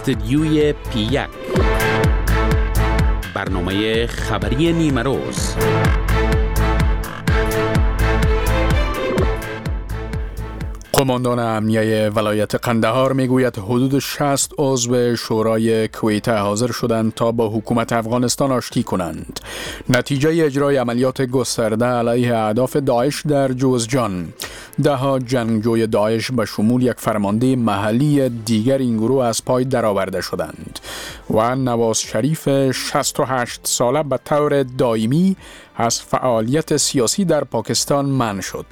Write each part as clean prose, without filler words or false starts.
استدیوی پی1 برنامه خبری نیمه روز. قماندان امنیه ولایت قندهار میگوید حدود 60 عضو شورای کویت حاضر شدند تا با حکومت افغانستان آشتی کنند. نتیجه اجرای عملیات گسترده علیه اهداف داعش در جوزجان. 10 جنگجوی داعش به شمول یک فرمانده محلی دیگر این گروه از پای درآورده شدند و نواز شریف 68 ساله به طور دائمی از فعالیت سیاسی در پاکستان منع شد.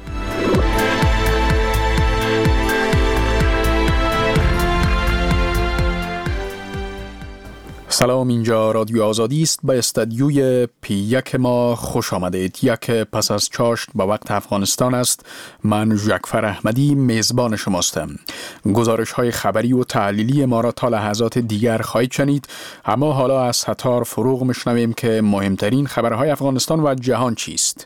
سلام، اینجا رادیو آزادی است. به استدیوی پی1 ما خوش آمدید. یک پس از چاشت به وقت افغانستان است. من جعفر احمدی میزبان شماستم. گزارش های خبری و تحلیلی ما را تا لحظات دیگر خواهید شنید. اما حالا از ستار فروغ میشنویم که مهمترین خبرهای افغانستان و جهان چیست.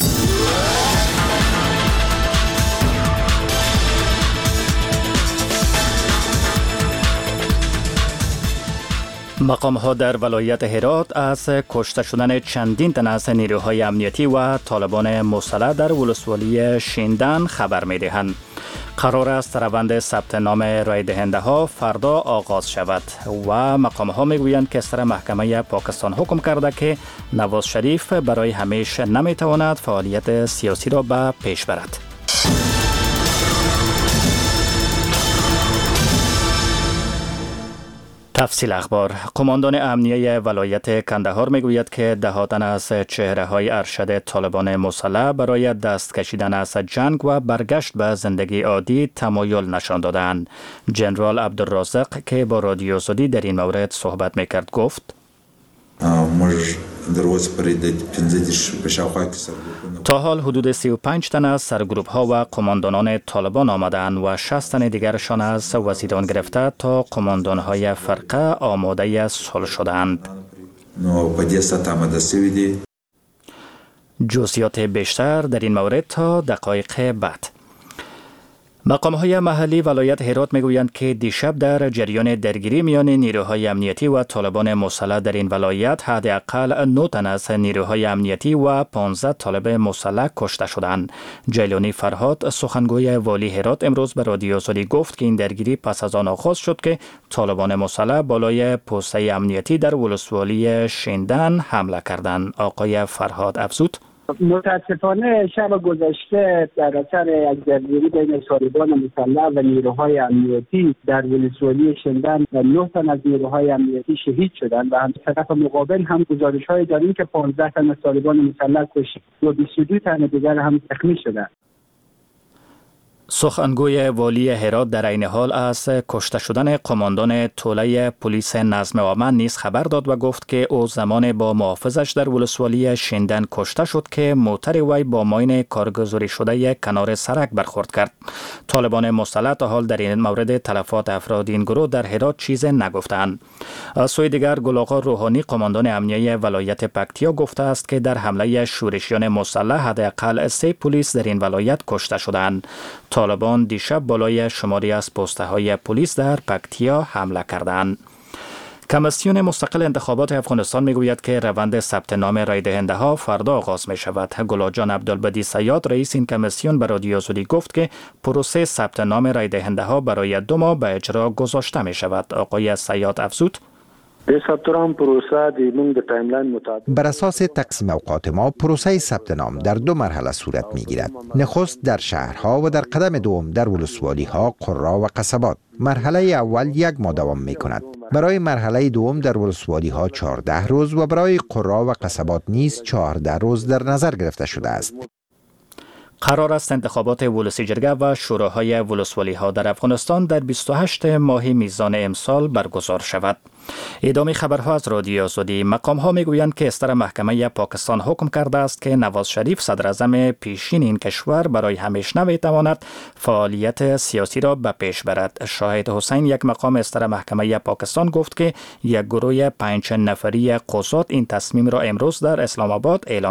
مقام‌ها در ولایت هرات از کشته شدن چندین تن از نیروهای امنیتی و طالبان مسلح در ولسوالی شیندن خبر می‌دهند. قرار است روند ثبت نام رای دهنده ها فردا آغاز شود و مقام‌ها میگویند که سر محکمه پاکستان حکم کرده که نواز شریف برای همیشه نمیتواند فعالیت سیاسی را به پیش برد. تفصیل اخبار. قماندان امنیه ولایت قندهار میگوید که 10 تن از چهره‌های ارشد طالبان مسلح برای دست کشیدن از جنگ و برگشت به زندگی عادی تمایل نشان دادند. جنرال عبدالرازق که با رادیو آزادی در این مورد صحبت میکرد گفت: تا حال حدود 35 تن از سرگروپ ها و قماندانان طالبان آمدند و 60 تن دیگرشان از وزیران گرفته تا قماندان های فرقه آماده صلح شدند. جزئیات بیشتر در این مورد تا دقایق بعد. مقام‌های محلی ولایت هرات میگویند که دیشب در جریان درگیری میان نیروهای امنیتی و طالبان مسلح در این ولایت حداقل 9 تن از نیروهای امنیتی و 15 طالب مسلح کشته شدند. جیلانی فرهاد سخنگوی والی هرات امروز به رادیو آزادی گفت که این درگیری پس از آن آغاز شد که طالبان مسلح بالای پوسته امنیتی در ولسوالی شیندن حمله کردند. آقای فرهاد افزود: متاسفانه شب گذشته در اثر یک درگیری بین طالبان مسلح و نیروهای امنیتی در ولسوالی شیندن 9 تن از نیروهای امنیتی شهید شدند و هم طرف مقابل هم گزارش‌های داریم که 15 تن از طالبان مسلح کشته و 22 تن دیگر هم زخمی شدند. سخنگوی والی هرات در عین حال از کشته شدن قماندان توله پلیس نظم عامه نیز خبر داد و گفت که او زمان با محافظش در ولسوالی شیندن کشته شد که موتر وی با ماین کارگزاری شده کنار سرک برخورد کرد. طالبان مسلح تا حال در این مورد تلفات افراد این گروه در هرات چیز نگفتند. از سوی دیگر گل آقا روحانی قماندان امنیه ولایت پکتیا گفته است که در حمله شورشیان مسلح حداقل 3 پلیس در این ولایت کشته شدند. طالبان دیشب بالای شماری از پست‌های پلیس در پکتیا حمله کردند. کمیسیون مستقل انتخابات افغانستان میگوید که روند ثبت نام رای دهنده ها فردا آغاز می شود. گلاجان عبدالبدی سیاد رئیس این کمیسیون به رادیو آزادی گفت که پروسه ثبت نام رای دهنده ها برای 2 ماه به اجرا گذاشته می شود. آقای سیاد افزود: بر اساس تقسیم اوقات ما پروسه ثبت نام در 2 مرحله صورت می گیرد. نخست در شهرها و در قدم دوم در ولسوالی ها، قرا و قصبات. مرحله اول 1 ماه دوام می کند. برای مرحله دوم در ولسوالی ها 14 روز و برای قرا و قصبات نیز 14 روز در نظر گرفته شده است. قرار است انتخابات ولسی جرگه و شوراهای ولسوالی ها در افغانستان در 28 ماه میزان امسال برگزار شود. ادامه خبرها از رادیو آزادی. مقام ها میگویند که استر محکمه پاکستان حکم کرده است که نواز شریف صدر اعظم پیشین این کشور برای همیشه نمیتواند فعالیت سیاسی را به پیش برد. شاهد حسین، یک مقام استر محکمه پاکستان، گفت که یک گروه 5 نفری قضات این تصمیم را امروز در اسلام آباد اعلان کرد.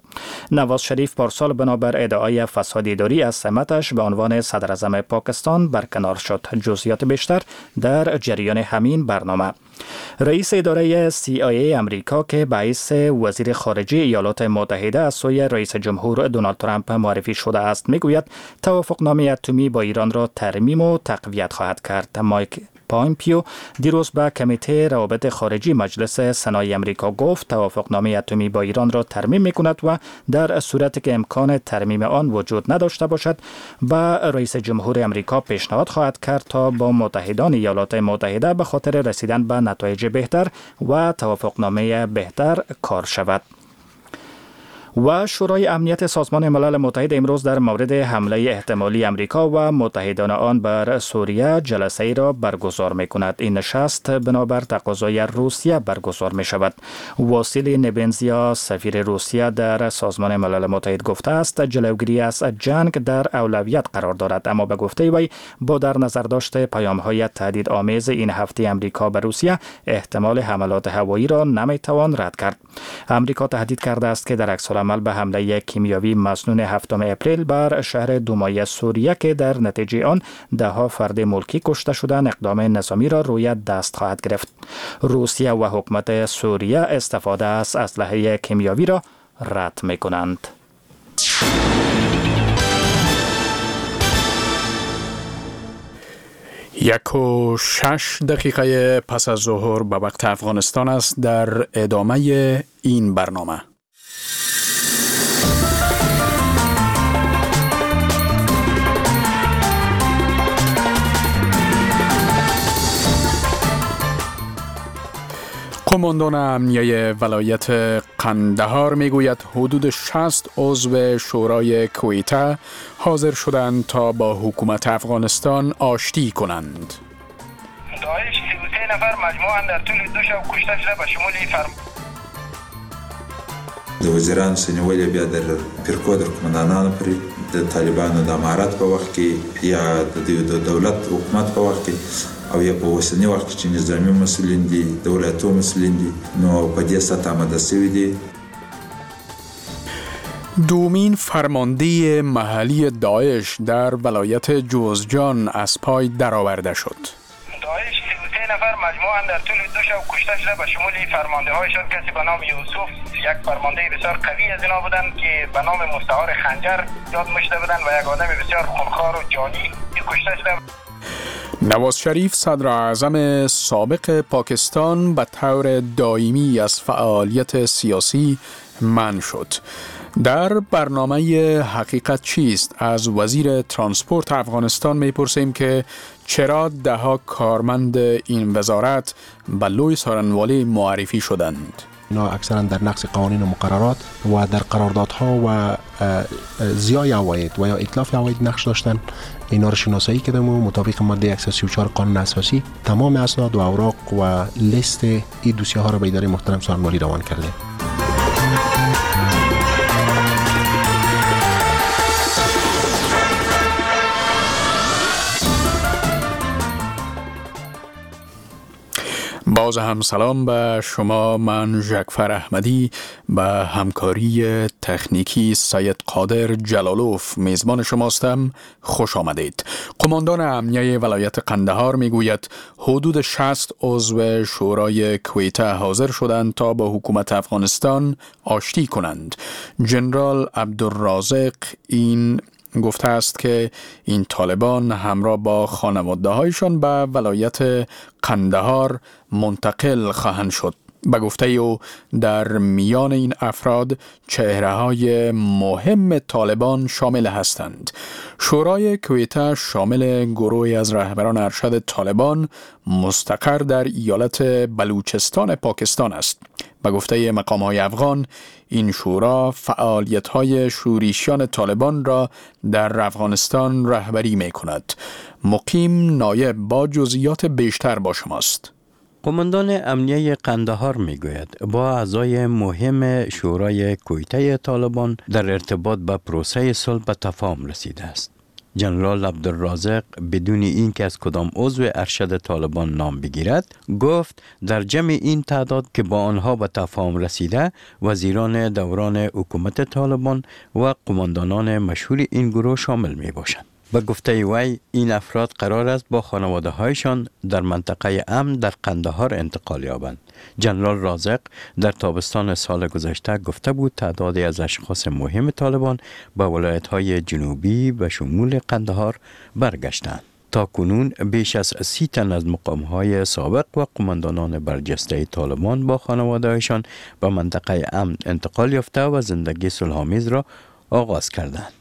نواز شریف پارسال بنابر ادعای فساد اداری از سمتش به عنوان صدر اعظم پاکستان برکنار شد. جزئیات بیشتر در جریان همین برنامه. رئیس اداره CIA امریکا که باعث وزیر خارجه ایالات متحده از سوی رئیس جمهور دونالد ترامپ معرفی شده است میگوید توافقنامه اتمی با ایران را ترمیم و تقویت خواهد کرد. مایک پامپیو دیروز به کمیته روابط خارجی مجلس سنای امریکا گفت توافقنامه اتمی با ایران را ترمیم میکند و در صورتی که امکان ترمیم آن وجود نداشته باشد به رئیس جمهور امریکا پیشنهاد خواهد کرد تا با متحدان ایالات متحده به خاطر رسیدن به نتایج بهتر و توافقنامه بهتر کار شود. و شورای امنیت سازمان ملل متحد امروز در مورد حمله احتمالی امریکا و متحدان آن بر سوریه جلسه ای را برگزار می کند. این نشست بنابر تقاضای روسیه برگزار می شود. واسیلی نبنزیا سفیر روسیه در سازمان ملل متحد گفته است جلوگیری از جنگ در اولویت قرار دارد، اما به گفته وی با در نظر داشت پیام های تهدید آمیز این هفته امریکا به روسیه احتمال حملات هوایی را نمی توان رد کرد. امریکا تهدید کرده است که در عکس عمل به حمله کیمیاوی مسنون 7 اپریل بر شهر دومای سوریه که در نتیجه آن دهها فرد ملکی کشته شدند اقدام نظامی را روی دست خواهد گرفت. روسیه و حکومت سوریه استفاده از اسلحه کیمیاوی را رد می‌کنند. 1:06 پس از ظهر به وقت افغانستان است. در ادامه این برنامه قماندان امنیه ولایت قندهار میگوید حدود 60 عضو شورای کویته حاضر شدند تا با حکومت افغانستان آشتی کنند. داعش 33 نفر مجموعاً در طول 2 شب کشته شده به شمول د وزیرانو سنیولې بیا د فرقو د قماندانانو پرې د طالبانو د امارت په وخت کې یا د دولت حکومت په وخت کې او یا په اوسني وخت کې چې نظامي مسؤلین دي دولتو مسؤلین دي نو په دې سطح آماده شوي دي. دومین فرمانده محلی داعش در ولایت جوزجان از پای درآورده شد. داعش 33 نفر مجموعاً در طول 2 شب کشته شده به شمول فرمانده هایشان کسی به نام یوسف، یک فرمانده بسیار قوی از اینا بودند که به نام مستعار خنجر یاد می‌شده بودند و یک آدم بسیار خونخوار و جانی کشته شده. نواز شریف صدر اعظم سابق پاکستان به طور دائمی از فعالیت سیاسی منع شد. در برنامه حقیقت چیست از وزیر ترانسپورت افغانستان میپرسیم که چرا دهها کارمند این وزارت به لوی سارنوالی معرفی شدند. اینا اکثرا در نقض قوانین و مقررات و در قراردادها و زیای عواید و یا اتلاف عواید نقش داشتن. اینا رو شناسایی کردم و مطابق ماده 134 قانون اساسی تمام اسناد و اوراق و لیست این دوسیه ها را به اداره محترم سارنوالی روان کرده. باز هم سلام به شما. من ژکفر احمدی به همکاری تکنیکی سید قادر جلالوف میزبان شماستم. خوش آمدید. قماندان امنیه ولایت قندهار میگوید حدود 60 عضو شورای کویته حاضر شدند تا با حکومت افغانستان آشتی کنند. جنرال عبدالرازق این گفته است که این طالبان همراه با خانواده هایشان به ولایت قندهار منتقل خواهند شد. به گفته او در میان این افراد چهره های مهم طالبان شامل هستند. شورای کویته شامل گروهی از رهبران ارشد طالبان مستقر در ایالت بلوچستان پاکستان است. به گفته مقام‌های افغان این شورا فعالیت‌های شورشیان طالبان را در افغانستان رهبری می‌کند. مقیم نایب با جزئیات بیشتر با شماست. قماندان امنیه قندهار میگوید با اعضای مهم شورای کویته طالبان در ارتباط با پروسه صلح به تفاهم رسیده است. جنرال عبدالرازق بدون اینکه از کدام عضو ارشد طالبان نام بگیرد گفت در جمع این تعداد که با آنها به تفاهم رسیده وزیران دوران حکومت طالبان و قماندانان مشهور این گروه شامل می باشند. به گفته وی این افراد قرار است با خانواده هایشان در منطقه امن در قندهار انتقال یابند. جنرال رازق در تابستان سال گذشته گفته بود تعدادی از اشخاص مهم طالبان به ولایت‌های جنوبی به شمول قندهار برگشتند. تا کنون بیش از 30 تن از مقام‌های سابق و قماندانان برجسته طالبان با خانواده‌هایشان به منطقه امن انتقال یافته و زندگی صلح‌آمیز را آغاز کردند.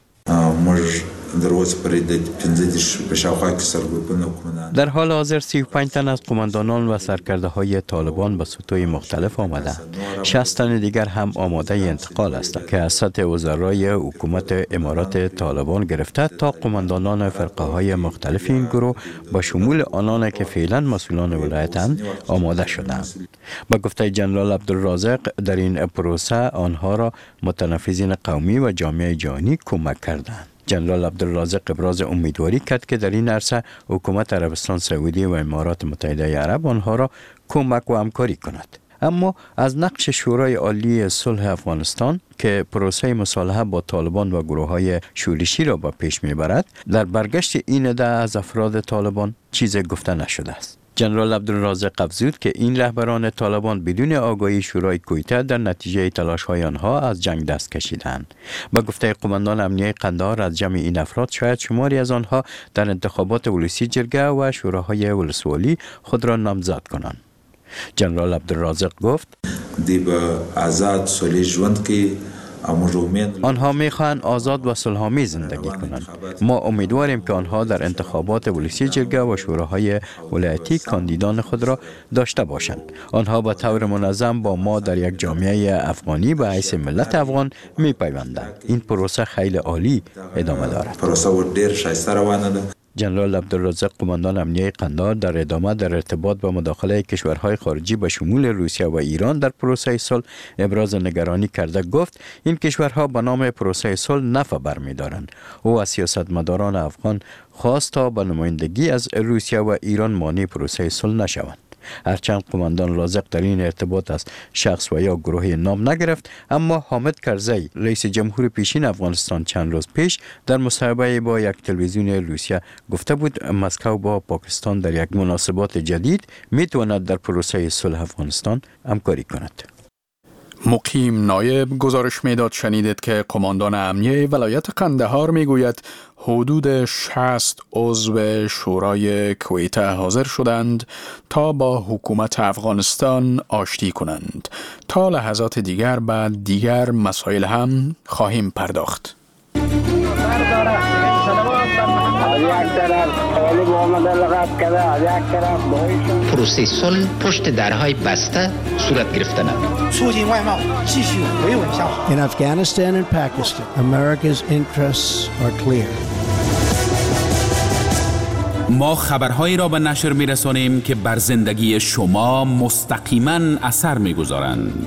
در حال حاضر 35 تن از قماندانان و سرکرده های طالبان به سطوح مختلف آمده. 60 تن دیگر هم آماده انتقال هستند که از سطح وزرای حکومت امارات طالبان گرفته تا قماندانان فرقه های مختلف این گروه با شمول آنان که فعلا مسئولان ولایتند آماده شدند. با گفته جنرال عبدالرازق در این پروسه آنها را متنفذین قومی و جامعه جهانی کمک کردند. جنرال عبدالرازق ابراز امیدواری کرد که در این عرصه حکومت عربستان سعودی و امارات متحده عرب آنها را کمک و همکاری کند. اما از نقش شورای عالی صلح افغانستان که پروسه مصالحه با طالبان و گروه‌های شورشی را به پیش میبرد در برگشت این عده از افراد طالبان چیزی گفته نشده است. جنرال عبدالرازق افزود که این رهبران طالبان بدون آگاهی شورای کویته در نتیجه تلاش‌های آنها از جنگ دست کشیدند. با گفته قماندان امنیه قندهار از جمع این افراد شاید شماری از آنها در انتخابات ولسی جرگه و شوراهای ولسوالی خود را نامزد کنند. جنرال عبدالرازق گفت آنها میخواهند آزاد و صلح‌آمیز زندگی کنند. ما امیدواریم که آنها در انتخابات ولسی جرگه و شوراهای ولایتی کاندیدان خود را داشته باشند. آنها به طور منظم با ما در یک جامعه افغانی به حیث ملت افغان میپیوندند. این پروسه خیلی عالی ادامه دارد. جنرال عبدالرازق قماندان امنیه قندهار در ادامه در ارتباط با مداخله کشورهای خارجی به شمول روسیه و ایران در پروسه صلح ابراز نگرانی کرده گفت این کشورها به نام پروسه صلح نفع برمی‌دارند. او از سیاستمداران افغان خواست تا به نمایندگی از روسیه و ایران مانع پروسه صلح نشوند. هرچند قماندان رازق در این ارتباط از شخص و یا گروه نام نگرفت، اما حامد کرزی رئیس جمهور پیشین افغانستان چند روز پیش در مصاحبه با یک تلویزیون روسیه گفته بود مسکو با پاکستان در یک مناسبات جدید میتواند در پروسه صلح افغانستان همکاری کند. مقیم نایب گزارش میداد شنیدید که قماندان امنیه ولایت قندهار میگوید حدود 60 عضو شورای کویته حاضر شدند تا با حکومت افغانستان آشتی کنند. تا لحظات دیگر بعد دیگر مسائل هم خواهیم پرداخت. پروسه صلح پشت درهای بسته صورت گرفتند. In Afghanistan and Pakistan, America's interests are clear. ما خبرهایی را به نشر می‌رسانیم که بر زندگی شما مستقیما اثر می‌گذارند.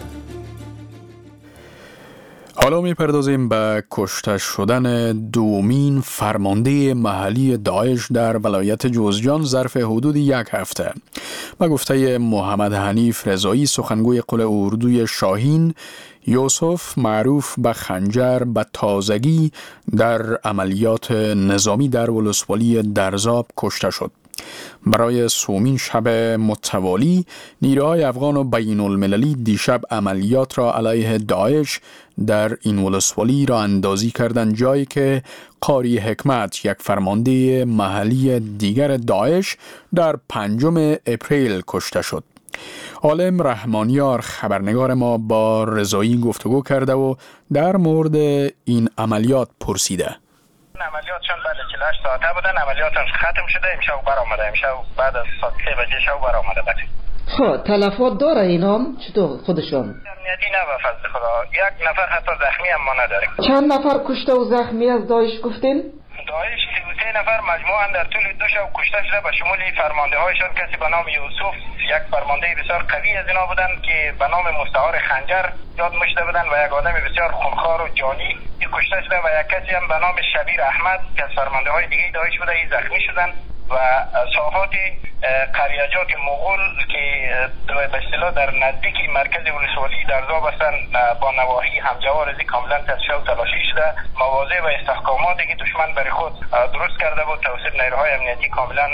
حالا میپردازیم به کشته شدن دومین فرمانده محلی داعش در ولایت جوزجان ظرف حدود یک هفته. به گفته محمد حنیف رضایی سخنگوی قل اردوی شاهین، یوسف معروف به خنجر به تازگی در عملیات نظامی در ولسوالی درزاب کشته شد. برای سومین شب متوالی نیروهای افغان و بین المللی دیشب عملیات را علیه داعش در این ولسوالی را اندازی کردند، جایی که قاری حکمت یک فرمانده محلی دیگر داعش در 5 اپریل کشته شد. عالم رحمانیار خبرنگار ما با رضایی گفتگو کرده و در مورد این عملیات پرسیده. عملیاتشان بله 48 ساعته بودن، عملیاتشان ختم شده، امشب برآمده، امشب بعد از ساعت 3 بجه شب برآمده بچه. خب تلفات داره اینام چطور خودشون؟ امنیتی نه به فضل خدا، یک نفر حتی زخمی هم ما نداره. چند نفر کشته و زخمی از داعش گفتین؟ داعش 33 نفر مجموعاً در طول 2 شب کشته شده به شمول فرمانده هایشان کسی به نام یوسف، یک فرمانده بسیار قوی از اینا بودند که به نام مستعار خنجر یاد مشده بودند و یک آدم بسیار خونخوار و جانی کشته شده و یک کسی هم به نام شبیر احمد که از فرمانده های دیگه داعش بوده زخمی شدند و صحافات قریجات مغول که به اصطلاح در نزدیک مرکز ولسوالی درزاب هستند با نواحی همجوار از کاملا تصفیه و تلاشی شده. مواضع و استحکاماتی که دشمن برای خود درست کرده بود توسط نیروهای امنیتی کاملا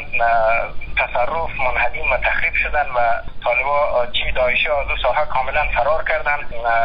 تصرف منهدم و تخریب شدن و طالبا چی داعشی از دو ساحه کاملا فرار کردن.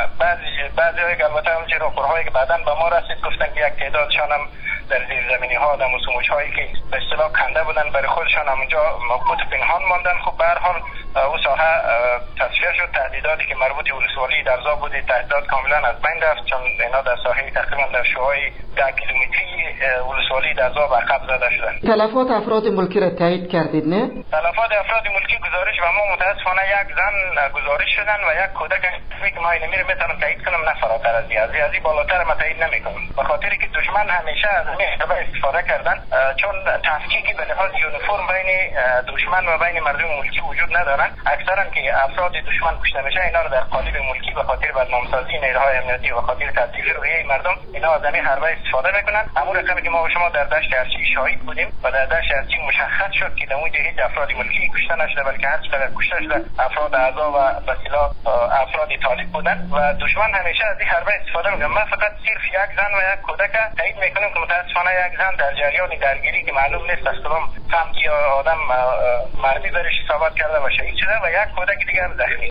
بعضی البته همچنین راپورهایی که بعداً به ما رسید گفتن که یک تعدادشان هم در زیرزمینی ها در مسوموش هایی که به اصطلاح کنده بودن برای خودشان همونجا مبهوت پنهان ماندن. خب به هر حال او ساحه تصفیه شد. تهدیداتی که مربوط به ولسوالی درزاب بود تهدیدات کاملا از بین رفت چون اینا در ساحه تقریبا در شوهای 10 کیلومتری ولسوالی درزاب عقب زده شدن. تلفات افراد ملکی را تایید کردید نه؟ تلفات افراد ملکی گزارش و ما متاسفانه یک زن گزارش شدن و یک کودک که ما اینو میتونم تایید کنم نه فراتر از این بالاتر ما تایید نمیکنم به خاطری که دشمن همیشه از این استفاده کردن چون تفکیکی به لحاظ یونیفرم بین دشمن و بین مردم ملکی وجود ندارن. اکثرا که افراد دشمن کشته میشه اینا رو در قالب ملکی به خاطر بدنامسازی نیروهای امنیتی و خاطر تبدیل روحیه مردم اینا از این حربه استفاده میکنن. همون رقمی که ما و شما در دشت ارچی شاهد بودیم و در دشت ارچی مشخص شد که در اونجا هیچ افراد ملکی کشته نشده بلکه هر چقدر کشته شده افراد اعضا و به اصطلاح افراد طالب بودن و دشمن همیشه از این حربه استفاده میکنه. ما فقط صرف یک زن و یک کودک تایید میکنیم که متاسفانه یک زن در جریان درگیری که معلوم نیست از کدام سمت یا آدم مرمی برش اصابت کرده و شهید شده و یک کودک دیگر زخمی.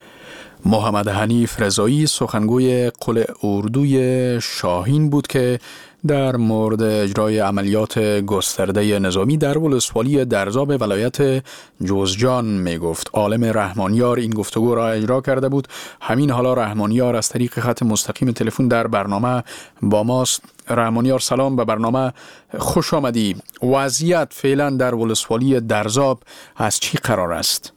محمد حنیف رضایی سخنگوی قل اردوی شاهین بود که در مورد اجرای عملیات گسترده نظامی در ولسوالی درزاب ولایت جوزجان می گفت. عالم رحمانیار این گفتگو را اجرا کرده بود. همین حالا رحمانیار از طریق خط مستقیم تلفن در برنامه با ماست. رحمانیار سلام، به برنامه خوش آمدی. وضعیت فعلا در ولسوالی درزاب از چی قرار است؟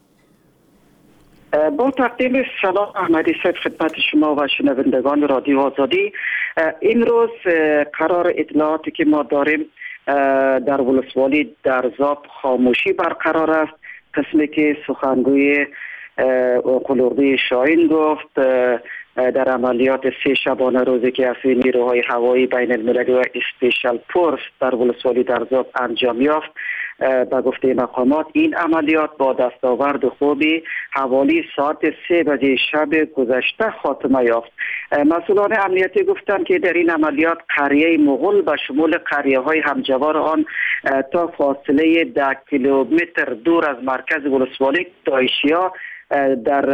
با تقدیم سلام احمدی صاحب خدمت شما و شنوندگان رادیو آزادی. امروز قرار اطلاعاتی که ما داریم در ولسوالی درزاب خاموشی برقرار است. قسمی که سخنگوی قل اردوی شاهین گفت در عملیات 3 شبانه روزی که از نیروهای هوایی بین المللی و اسپیشال فورس در ولسوالی درزاب انجام یافت، به گفته مقامات این عملیات با دستاورد خوبی حوالی ساعت 3 بجه شب گذشته خاتمه یافت. مسئولان امنیتی گفتند که در این عملیات قریه مغول به شمول قریه های همجوار آن تا فاصله 10 کیلومتر دور از مرکز ولسوالی داعشیا در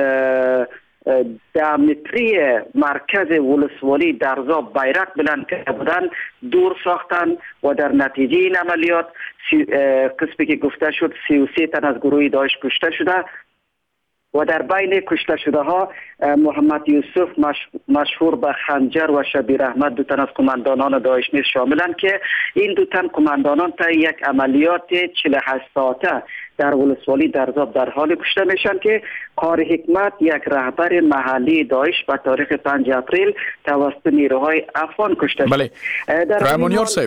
10 متری مرکز ولسوالی درزاب بیرق بلند کرده بودند دور ساختند و در نتیجه این عملیات قسمی که گفته شد 33 تن از گروه داعش کشته شده و در بین کشته شده ها محمد یوسف مشهور به خنجر و شبیر احمد 2 تن از قماندانان داعش نیز شاملند که این 2 تن قماندانان تا یک عملیات 48 ساعته در ولسوالی درزاب در حال کشته میشن که قاری حکمت یک رهبر محلی داعش به تاریخ 5 اپریل توسط نیروهای افغان کشته شد. بله. رحمانیار صاحب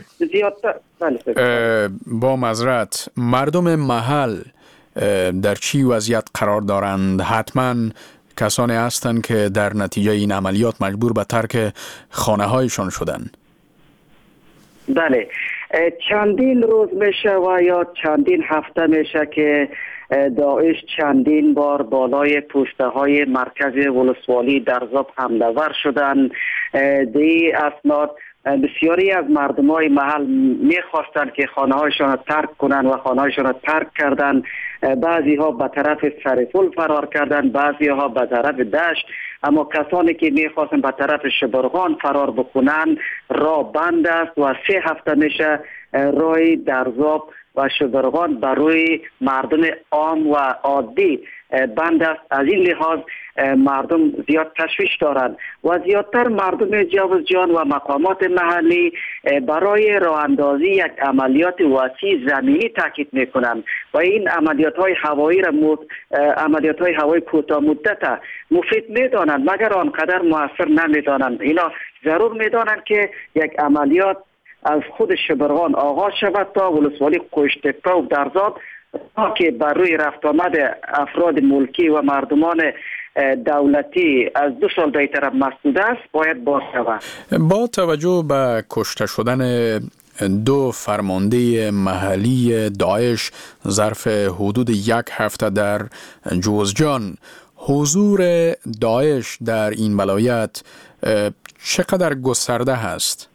با معذرت مردم محل در چی وضعیت قرار دارند؟ حتما کسانی هستند که در نتیجه این عملیات مجبور به ترک خانه هایشان شدند. بله، چندین روز میشه و یا چندین هفته میشه که داعش چندین بار بالای پوسته های مرکز ولسوالی درزاب حمله ور شدند. دی اسناد بسیاری از مردم های محل میخواستند که خانه هایشان را ترک کنند و خانه هایشان را ترک کردند. بعضی ها به طرف سرپل فرار کردند، بعضی ها به طرف دشت، اما کسانی که میخواستند به طرف شبرغان فرار بکنند راه بند است و 3 هفته میشه راه درزاب و شبرغان برای مردم عام و عادی بند است. از این لحاظ مردم زیاد تشویش دارند و زیادتر مردم جوزجان و مقامات محلی برای راه اندازی یک عملیات وسیع زمینی تاکید میکنند و این عملیات های هوایی را عملیات های هوایی کوتاه مدت مفید میدانند مگر آنقدر موثر نمیدانند. اینا ضرور میدانند که یک عملیات از خود شبرغان آغاز شود تا ولسوالی قوشتپه و درزاد، تا که بر روی رفت آمد افراد ملکی و مردمان دولتی از 2 سال در طرف مسدود است باید باز شود. با توجه به کشته شدن 2 فرمانده محلی داعش ظرف حدود 1 هفته در جوزجان، حضور داعش در این ولایت چقدر گسترده هست؟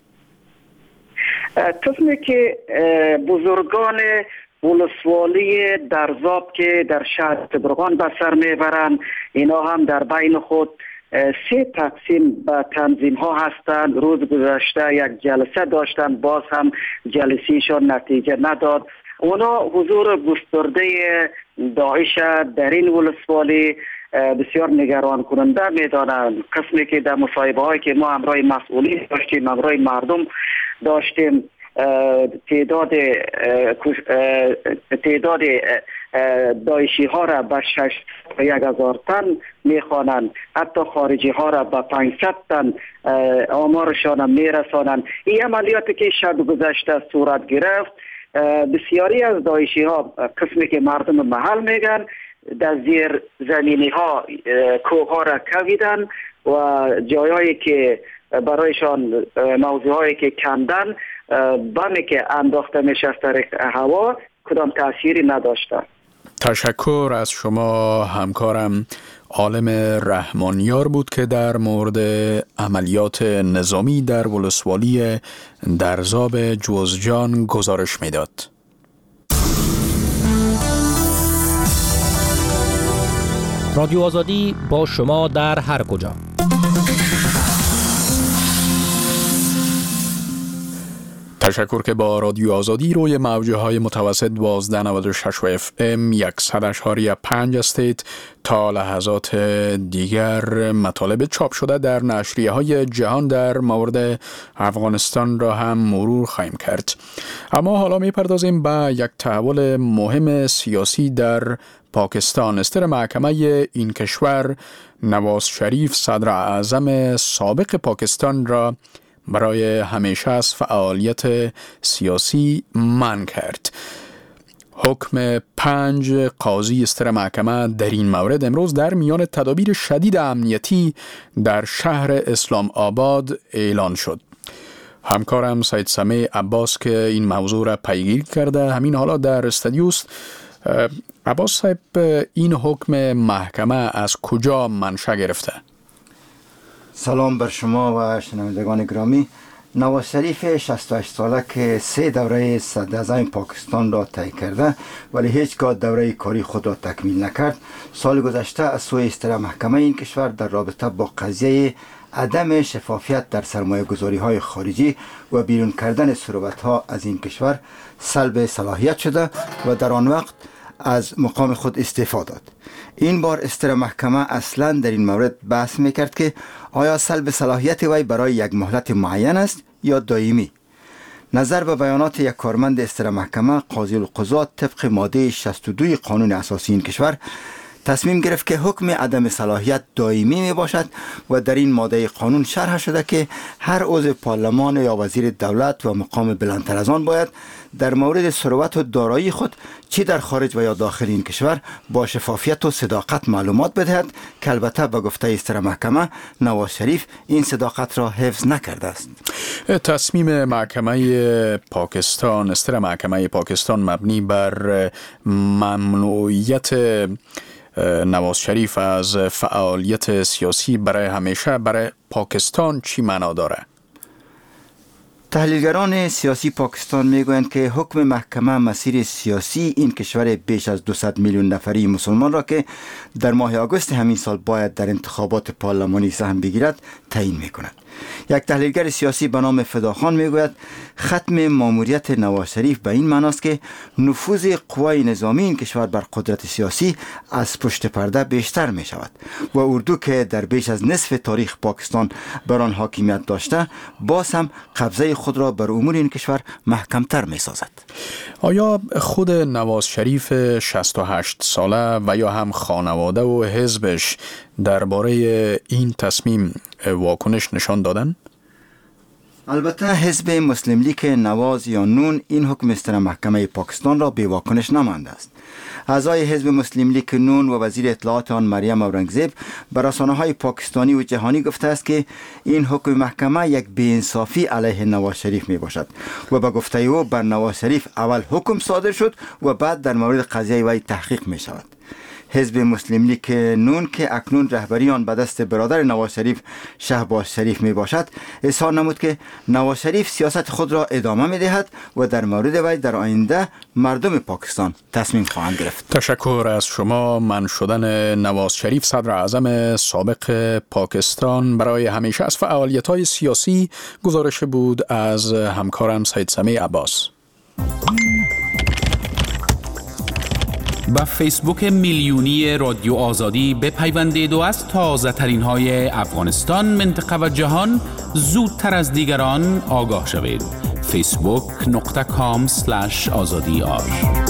قسمی که بزرگان ولسوالی درزاب که در شهر شبرغان به سر میبرند، اینا هم در بین خود 3 تقسیم به تنظیم ها هستند. روز گذشته یک جلسه داشتند، باز هم جلسیشان نتیجه نداد. اونا حضور گسترده داعش در این ولسوالی بسیار نگران کننده میدانند. قسمی که در مصاحبه هایی که ما همراه مسئولین داشتیم، همراه مردم داشتیم، تعداد داعشی ها را به 6,000 تن میخوانند، حتی خارجی ها را به 500 تن آمارشان میرسانند. این عملیاتی که شب گذشته صورت گرفت، بسیاری از داعشی ها، قسمی که مردم محل میگن، در زیر زمینی ها کوه ها را کویدن و جایهایی که برایشان موضوع هایی که کندن بمی که انداخته میشه از طریق هوا کدام تأثیری نداشته. تشکر از شما همکارم عالم رحمانیار بود که در مورد عملیات نظامی در ولسوالی درزاب جوزجان گزارش میداد. رادیو آزادی با شما در هر کجا. تشکر که با رادیو آزادی روی موجه های متوسط 1296 و FM 100.5 هستید. تا لحظات دیگر مطالب چاپ شده در نشریه های جهان در مورد افغانستان را هم مرور خواهیم کرد. اما حالا میپردازیم به یک تحول مهم سیاسی در پاکستان. استر محکمه این کشور نواز شریف صدر اعظم سابق پاکستان را برای همیشه از فعالیت سیاسی منع کرد. حکم 5 قاضی استر محکمه در این مورد امروز در میان تدابیر شدید امنیتی در شهر اسلام آباد اعلان شد. همکارم سید سمیع عباس که این موضوع را پیگیری کرده همین حالا در استودیوست. عباس صاحب، این حکم محکمه از کجا منشأ گرفته؟ سلام بر شما و شنوندگان گرامی. نواز شریف 68 ساله که 3 دوره صدر اعظم پاکستان را طی کرده ولی هیچگاه دوره کاری خود را تکمیل نکرد، سال گذشته از سوی استر محکمه این کشور در رابطه با قضیه عدم شفافیت در سرمایه گذاری های خارجی و بیرون کردن ثروت ها از این کشور سلب صلاحیت شده و در آن وقت از مقام خود استعفا داد. این بار استر محکمه اصلا در این مورد بحث میکرد که آیا سلب صلاحیت وی برای یک مهلت معین است یا دائمی. نظر به بیانات یک کارمند استر محکمه، قاضی القضات طبق ماده 62 قانون اساسی این کشور تصمیم گرفت که حکم عدم صلاحیت دائمی می باشد و در این ماده قانون شرح شده که هر عضو پارلمان یا وزیر دولت و مقام بلندتر از آن باید در مورد ثروت و دارایی خود چی در خارج و یا داخل این کشور با شفافیت و صداقت معلومات بدهد که البته به گفته استر محکمه نواز شریف این صداقت را حفظ نکرده است. تصمیم محکمه پاکستان، استر محکمه پاکستان مبنی بر ممنوعیت نواز شریف از فعالیت سیاسی برای همیشه برای پاکستان چی معنا داره؟ تحلیلگران سیاسی پاکستان میگویند که حکم محکمه مسیر سیاسی این کشور بیش از 200 میلیون نفری مسلمان را که در ماه آگوست همین سال باید در انتخابات پارلمانی سهم بگیرد تعیین میکند. یک تحلیلگر سیاسی به نام فداخان میگوید ختم ماموریت نواز شریف به این معناست که نفوذ قوای نظامی این کشور بر قدرت سیاسی از پشت پرده بیشتر می شود و اردو که در بیش از نصف تاریخ پاکستان بر آن حاکمیت داشته باز هم قبضه خود را بر امور این کشور محکمتر می سازد. آیا خود نواز شریف 68 ساله و یا هم خانواده و حزبش درباره این تصمیم واکنش نشان دادن؟ البته حزب مسلم لیگ نواز یا نون این حکم استر محکمه پاکستان را بی واکنش نمانده است. اعضای حزب مسلم لیگ نون و وزیر اطلاعات آن مریم اورنگزیب بر رسانه‌های پاکستانی و جهانی گفته است که این حکم محکمه یک بی‌انصافی علیه نواز شریف می باشد و به گفته او بر نواز شریف اول حکم صادر شد و بعد در مورد قضیه وی تحقیق می شود. حزب مسلم لیگ نون که اکنون رهبری آن به دست برادر نواز شریف شهباز شریف می باشد اظهار نمود که نواز شریف سیاست خود را ادامه می دهد و در مورد وی در آینده مردم پاکستان تصمیم خواهند گرفت. تشکر از شما. من شدن نواز شریف صدر اعظم سابق پاکستان برای همیشه از فعالیت‌های سیاسی گزارش بود از همکارم سید سمی عباس. با فیسبوک میلیونی رادیو آزادی بپیوندید و از تازه ترین های افغانستان، منطقه و جهان زودتر از دیگران آگاه شوید. facebook.com/azadi.ar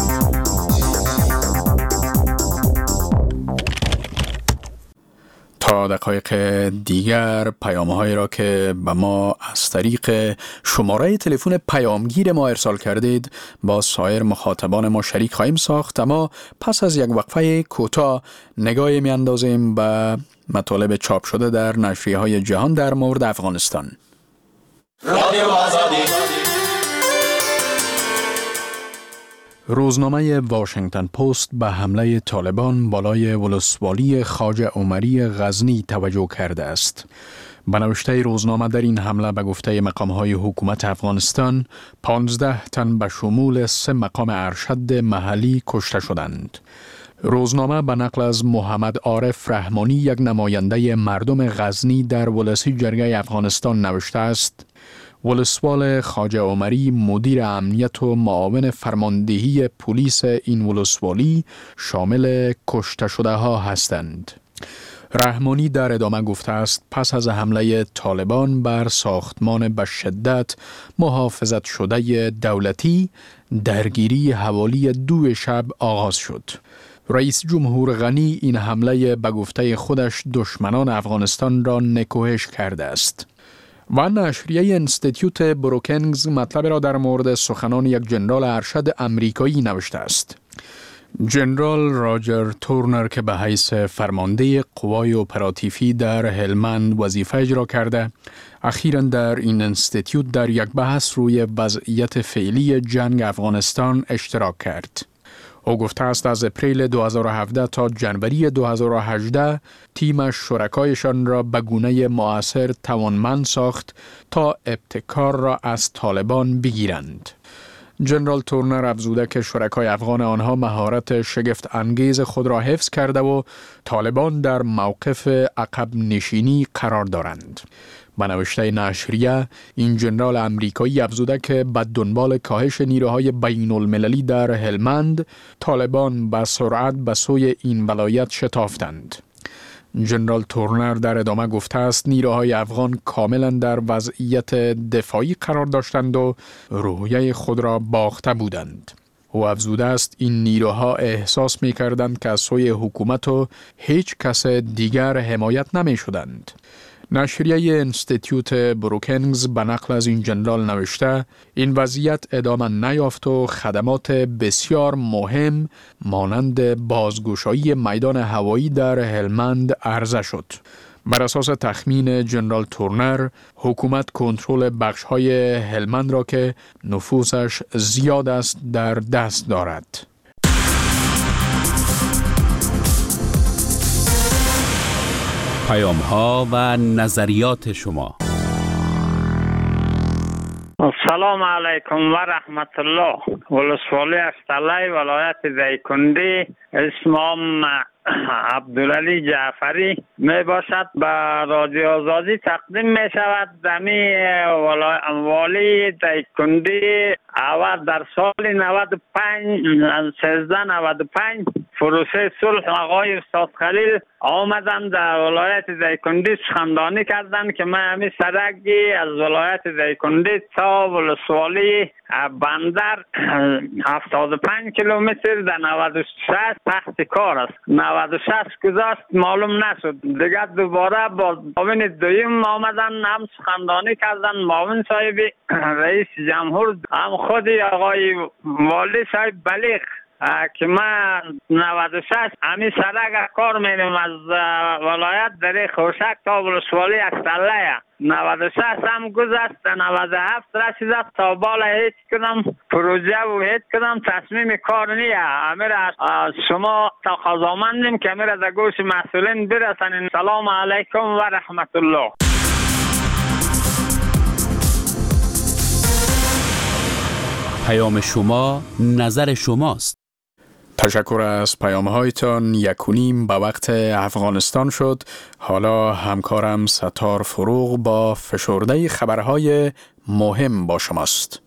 تا دقایق دیگر پیام‌هایی را که به ما از طریق شماره تلفن پیامگیر ما ارسال کردید با سایر مخاطبان ما شریک خواهیم ساخت، اما پس از یک وقفه کوتاه نگاهی می‌اندازیم به مطالب چاپ شده در نشریه‌های جهان در مورد افغانستان. رادیو آزادی. روزنامه واشنگتن پست به حمله طالبان بالای ولسوالی خواجه عمری غزنی توجه کرده است. به نوشته روزنامه در این حمله به گفته مقام‌های حکومت افغانستان 15 تن به شمول 3 مقام ارشد محلی کشته شدند. روزنامه به نقل از محمد عارف رحمانی، یک نماینده مردم غزنی در ولسی جرگه افغانستان نوشته است: ولسوال خواجه عمری مدیر امنیت و معاون فرماندهی پلیس این ولسوالی شامل کشته شده ها هستند. رحمانی در ادامه گفته است پس از حمله طالبان بر ساختمان به شدت محافظت شده دولتی، درگیری حوالی 2 شب آغاز شد. رئیس جمهور غنی این حمله به گفته خودش دشمنان افغانستان را نکوهش کرده است. و نشریه انستیتیوت بروکینگز مطلب را در مورد سخنان یک جنرال ارشد امریکایی نوشته است. جنرال راجر تورنر که به حیث فرمانده قوای اپراتیفی در هلمند وظیفه اجرا کرده، اخیراً در این انستیتیوت در یک بحث روی وضعیت فعلی جنگ افغانستان اشتراک کرد. او گفته است از اپریل 2017 تا جنوری 2018 تیمش شرکایشان را به گونه مؤثر توانمند ساخت تا ابتکار را از طالبان بگیرند. جنرال تورنر افزوده که شرکای افغان آنها مهارت شگفت انگیز خود را حفظ کرده و طالبان در موقف عقب نشینی قرار دارند. به نوشته نشریه، این جنرال امریکایی افزوده که به دنبال کاهش نیروهای بین المللی در هلمند، طالبان به سرعت به سوی این ولایت شتافتند. جنرال تورنر در ادامه گفته است نیروهای افغان کاملا در وضعیت دفاعی قرار داشتند و روحیه خود را باخته بودند. او افزوده است این نیروها احساس می کردند که از سوی حکومت و هیچ کس دیگر حمایت نمی شدند. نشریه انستیتیوت بروکینگز به نقل از این جنرال نوشته این وضعیت ادامه نیافت و خدمات بسیار مهم مانند بازگشایی میدان هوایی در هلمند عرضه شد. بر اساس تخمین جنرال تورنر، حکومت کنترل بخش‌های هلمند را که نفوسش زیاد است در دست دارد. پیام‌ها و نظریات شما. السلام علیکم و رحمت الله. ولسوالی اشتلی ولایت دیکندی، اسمم عبدالعلی جعفری می باشد. به رادیو آزادی تقدیم می شود. دمی والی دیکندی اول در سال 95 1395 پروسه صلح آقای استاد خلیل آمدن در ولایت دایکنډي سخنرانی کردند که من همین سرکی از ولایت دایکنډي تا ولسوالی بندر 75 کیلومتر در 96 تحت کار است. 96 گذشت معلوم نشد. دیگه دوباره با معاون دویم آمدن هم سخنرانی کردن، معاون صاحب رئیس جمهور هم خود آقای والی صاحب بلیغ که من 96 همین سرک کار میرم از ولایت در خوشک تا ولسوالی اکتله 96 هم گذشت، 97 رسیده تا بالا هیچ کدام پروژه و هیچ کدام تصمیم کار نیه. امیر از شما تقاضامندیم که امیر در گوش مسئولین برسانین. سلام علیکم و رحمت الله. پیام شما نظر شماست. تشکر از پیام‌هایتان. 1:30 به وقت افغانستان شد. حالا همکارم ستار فروغ با فشرده خبرهای مهم با شماست.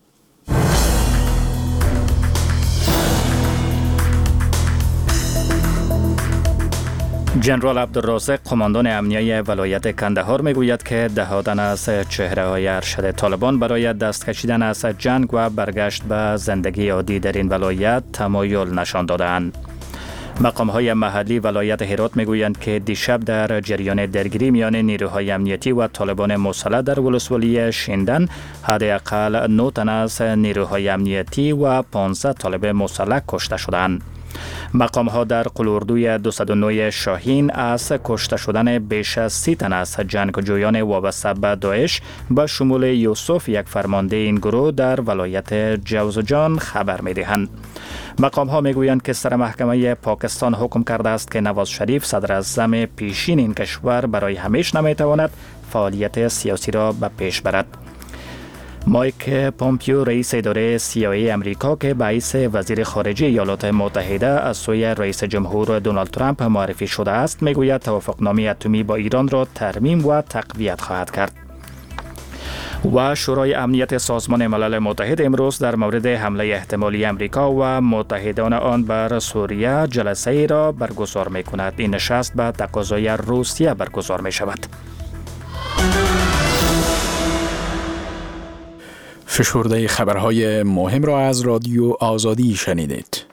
جنرال عبدالرازق قماندان امنیه ولایت کندهار میگوید که دهاتن از چهره‌های ارشد طالبان برای دست کشیدن از جنگ و برگشت به زندگی عادی در این ولایت تمایل نشان دادند. مقام‌های محلی ولایت هرات میگویند که دیشب در جریان درگیری میان نیروهای امنیتی و طالبان مسلح در ولسوالی شیندن حداقل 9 تن از نیروهای امنیتی و 15 طالب مسلح کشته شدند. مقام‌ها در قلوردوی 209 شاهین از کشته شدن بیش از 30 تن از جنگجویان وابسته به داعش به شمول یوسف، یک فرمانده این گروه، در ولایت جوزجان خبر می‌دهند. مقام‌ها می‌گویند که سر محکمه پاکستان حکم کرده است که نواز شریف صدر اعظم پیشین این کشور برای همیشه نمی‌تواند فعالیت سیاسی را به پیش برد. مایک پومپیو رئیس اداره CIA امریکا که به حیث وزیر خارجه ایالات متحده از سوی رئیس جمهور دونالد ترامپ معرفی شده است میگوید توافقنامه اتمی با ایران را ترمیم و تقویت خواهد کرد. و شورای امنیت سازمان ملل متحد امروز در مورد حمله احتمالی امریکا و متحدان آن بر سوریه جلسه ای را برگزار می کند. این نشست به تقاضای روسیه برگزار می شود. فشرده خبرهای مهم را از رادیو آزادی شنیدید.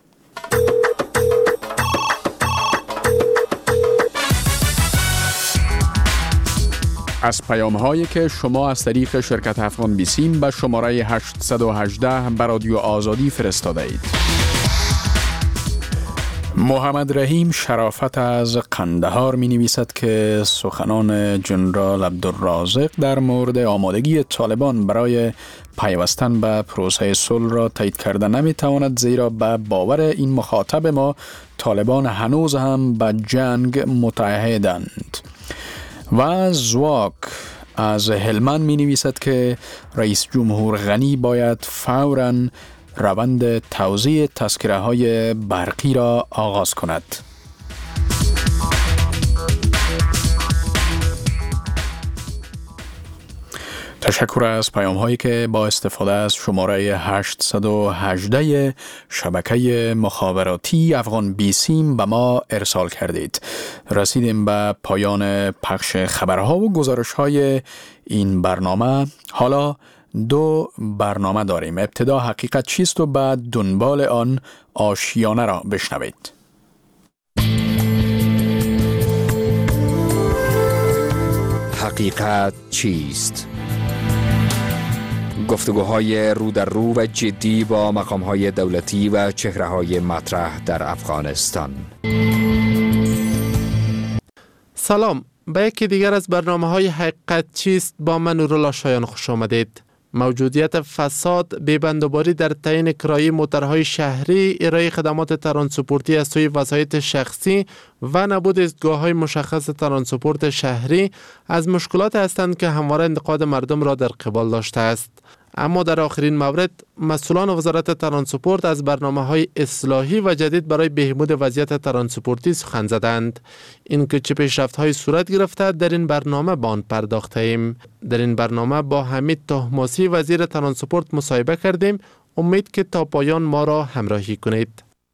از پیام‌هایی که شما از طریق شرکت افغان بیسیم به شماره 818 به رادیو آزادی فرستاده اید. محمد رحیم شرافت از قندهار می نویسد که سخنان جنرال عبدالرازق در مورد آمادگی طالبان برای پیوستن به پروسه صلح را تایید کرده نمی تواند، زیرا به باور این مخاطب ما طالبان هنوز هم به جنگ متعهدند. و زواک از هلمند می نویسد که رئیس جمهور غنی باید فوراً روند توزیع تذکره های برقی را آغاز کند. تشکر از پیام هایی که با استفاده از شماره 818 شبکه مخابراتی افغان بیسیم به ما ارسال کردید. رسیدیم به پایان پخش خبرها و گزارش های این برنامه. حالا 2 برنامه داریم. ابتدا حقیقت چیست و بعد دنبال آن آشیانه را بشنوید. حقیقت چیست؟ گفتگوهای رو در رو و جدی با مقام‌های دولتی و چهره‌های مطرح در افغانستان. سلام، به یکی دیگر از برنامه‌های حقیقت چیست با من نورالله شایان خوش آمدید. موجودیت فساد، بی‌بندوباری در تعیین کرایه موترهای شهری، ارائه خدمات ترانسپورتی از سوی وسایط شخصی و نبود ایستگاه‌های مشخص ترانسپورت شهری از مشکلات هستند که همواره انتقاد مردم را در قبال داشته است. اما در آخرین مورد مسئولان وزارت ترانسپورت از برنامه‌های اصلاحی و جدید برای بهبود وضعیت ترانسپورتی سخن زدند. این که چه پیشرفت‌هایی صورت گرفته در این برنامه به آن پرداختیم. در این برنامه با حمید طهماسی وزیر ترانسپورت مصاحبه کردیم. امید که تا پایان ما را همراهی کنید.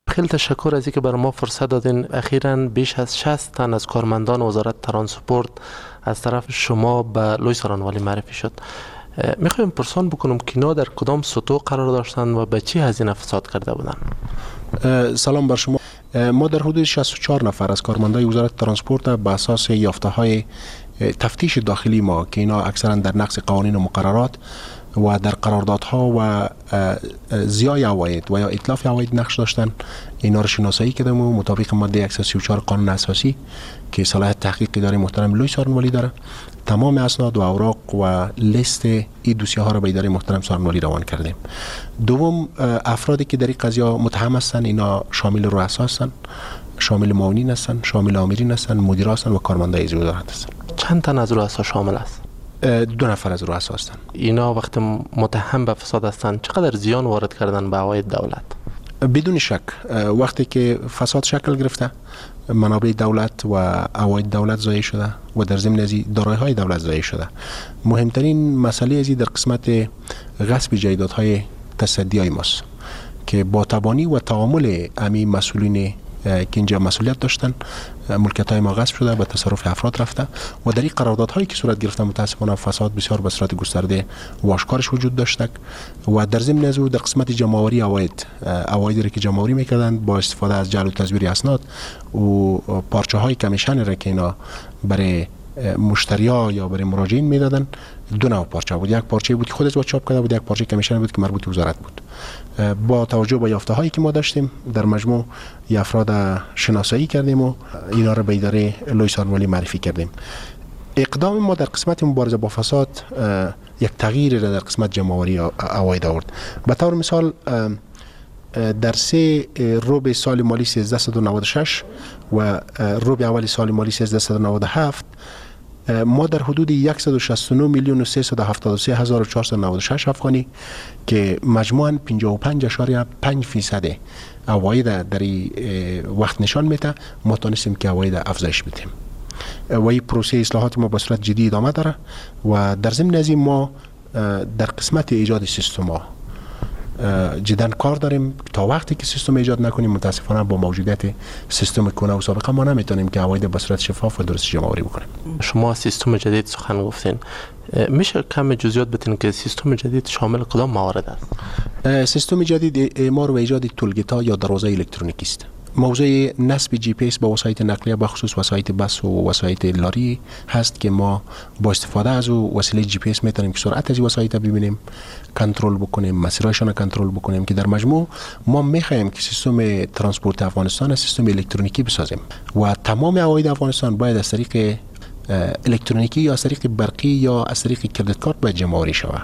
خیلی تشکر از اینکه برای ما فرصت دادین. اخیراً بیش از 60 تن از کارمندان وزارت ترانسپورت از طرف شما به لوی سارنوالی معرفی شد. میخوایم پرسان بکنم که اینا در کدام سطوح قرار داشتن و به چی هزینه فساد کرده بودن؟ سلام بر شما. ما در حدود 64 نفر از کارمندان وزارت ترانسپورت به اساس یافته های تفتیش داخلی ما که اینا اکثرا در نقض قوانین و مقررات و در قراردادها و زیای عواید و یا اتلاف عواید نقش داشتن، اینا رو شناسایی کردیم و مطابق ماده 134 قانون اساسی که صلاحیت تحقیق اداره محترم لوی سارنوالی داره، تمام اسناد و اوراق و لیست این دوسیه ها رو به اداره محترم سارنوالی روان کردیم. دوم، افرادی که در این قضیه متهم هستند اینا شامل رؤسا هستند، شامل معاونین هستند، شامل آمرین هستند، مدیرا هستند و کارمندای از وزارت هستند. چند تن از رؤسا شامل است؟ 2 نفر از رؤسا هستند. اینا وقتی متهم به فساد هستند چقدر زیان وارد کردن به عواید دولت؟ بدون شک وقتی که فساد شکل گرفته، منابع دولت و عواید دولت ضایع شده و در ضمن از دارایی‌های دولت ضایع شده. مهمترین مسئله از در قسمت غصب جایدادهای تصدیای ماست که با تبانی و تعامل امی مسئولین که اینجا مسئولیت داشتن، ملکیت‌های ما غصب شده، به تصرف افراد رفته و در این قراردادهایی که صورت گرفته متاسفانه فساد بسیار به صورت گسترده و آشکارش وجود داشته و در ضمن از او در قسمت جمع‌آوری عوایدی را که جمع‌آوری می‌کردند با استفاده از جعل و تزویر اسناد و پارچه‌های کمیشن را که اینا برای مشتری‌ها یا برای مراجعین میدادن، 2 نوع پارچه بود. یک پارچه بود که خودش با چاپ کرده بود، یک پارچه کمیشن بود که مربوط به وزارت بود. با توجه به یافته هایی که ما داشتیم در مجموع افراد شناسایی کردیم و اینا را به اداره لوی سارنوالی معرفی کردیم. اقدام ما در قسمت مبارزه با فساد یک تغییر را در قسمت جمع‌آوری عواید آورد. به طور مثال در 3 ربع سال مالی 1396 و ربع اول سال مالی 1397 ما در حدود 169,373,496 افغانی که مجموعاً 55.5% عواید در وقت نشان میده، ما تونستیم که عواید افزایش بدیم و این پروسه اصلاحات ما به صورت جدی ادامه داره و در ضمن از این ما در قسمت ایجاد سیستم جداً کار داریم. تا وقتی که سیستم ایجاد نکنیم متاسفانه با موجودیت سیستم کهنه و سابقه ما نمیتونیم که عواید به صورت شفاف و درست جمع‌آوری بکنیم. شما سیستم جدید سخن گفتین، میشه کم جزئیات بتین که سیستم جدید شامل کدام موارد است؟ سیستم جدید اعمار و ایجاد تولگیتا یا دروازه الکترونیکی است. موضوع نصب جی پی اس با وسایط نقلیه به خصوص وسایط بس و وسایط لاری هست که ما با استفاده از وسیله جی پی اس میتونیم که سرعت از وسایط ببینیم، کنترل بکنیم، مسیرهاشون کنترل بکنیم که در مجموع ما میخوایم که سیستم ترانسپورت افغانستان سیستم الکترونیکی بسازیم و تمام عواید افغانستان باید از طریق الکترونیکی یا از طریق برقی یا از طریق کردیت کارت باید جمع‌آوری شود.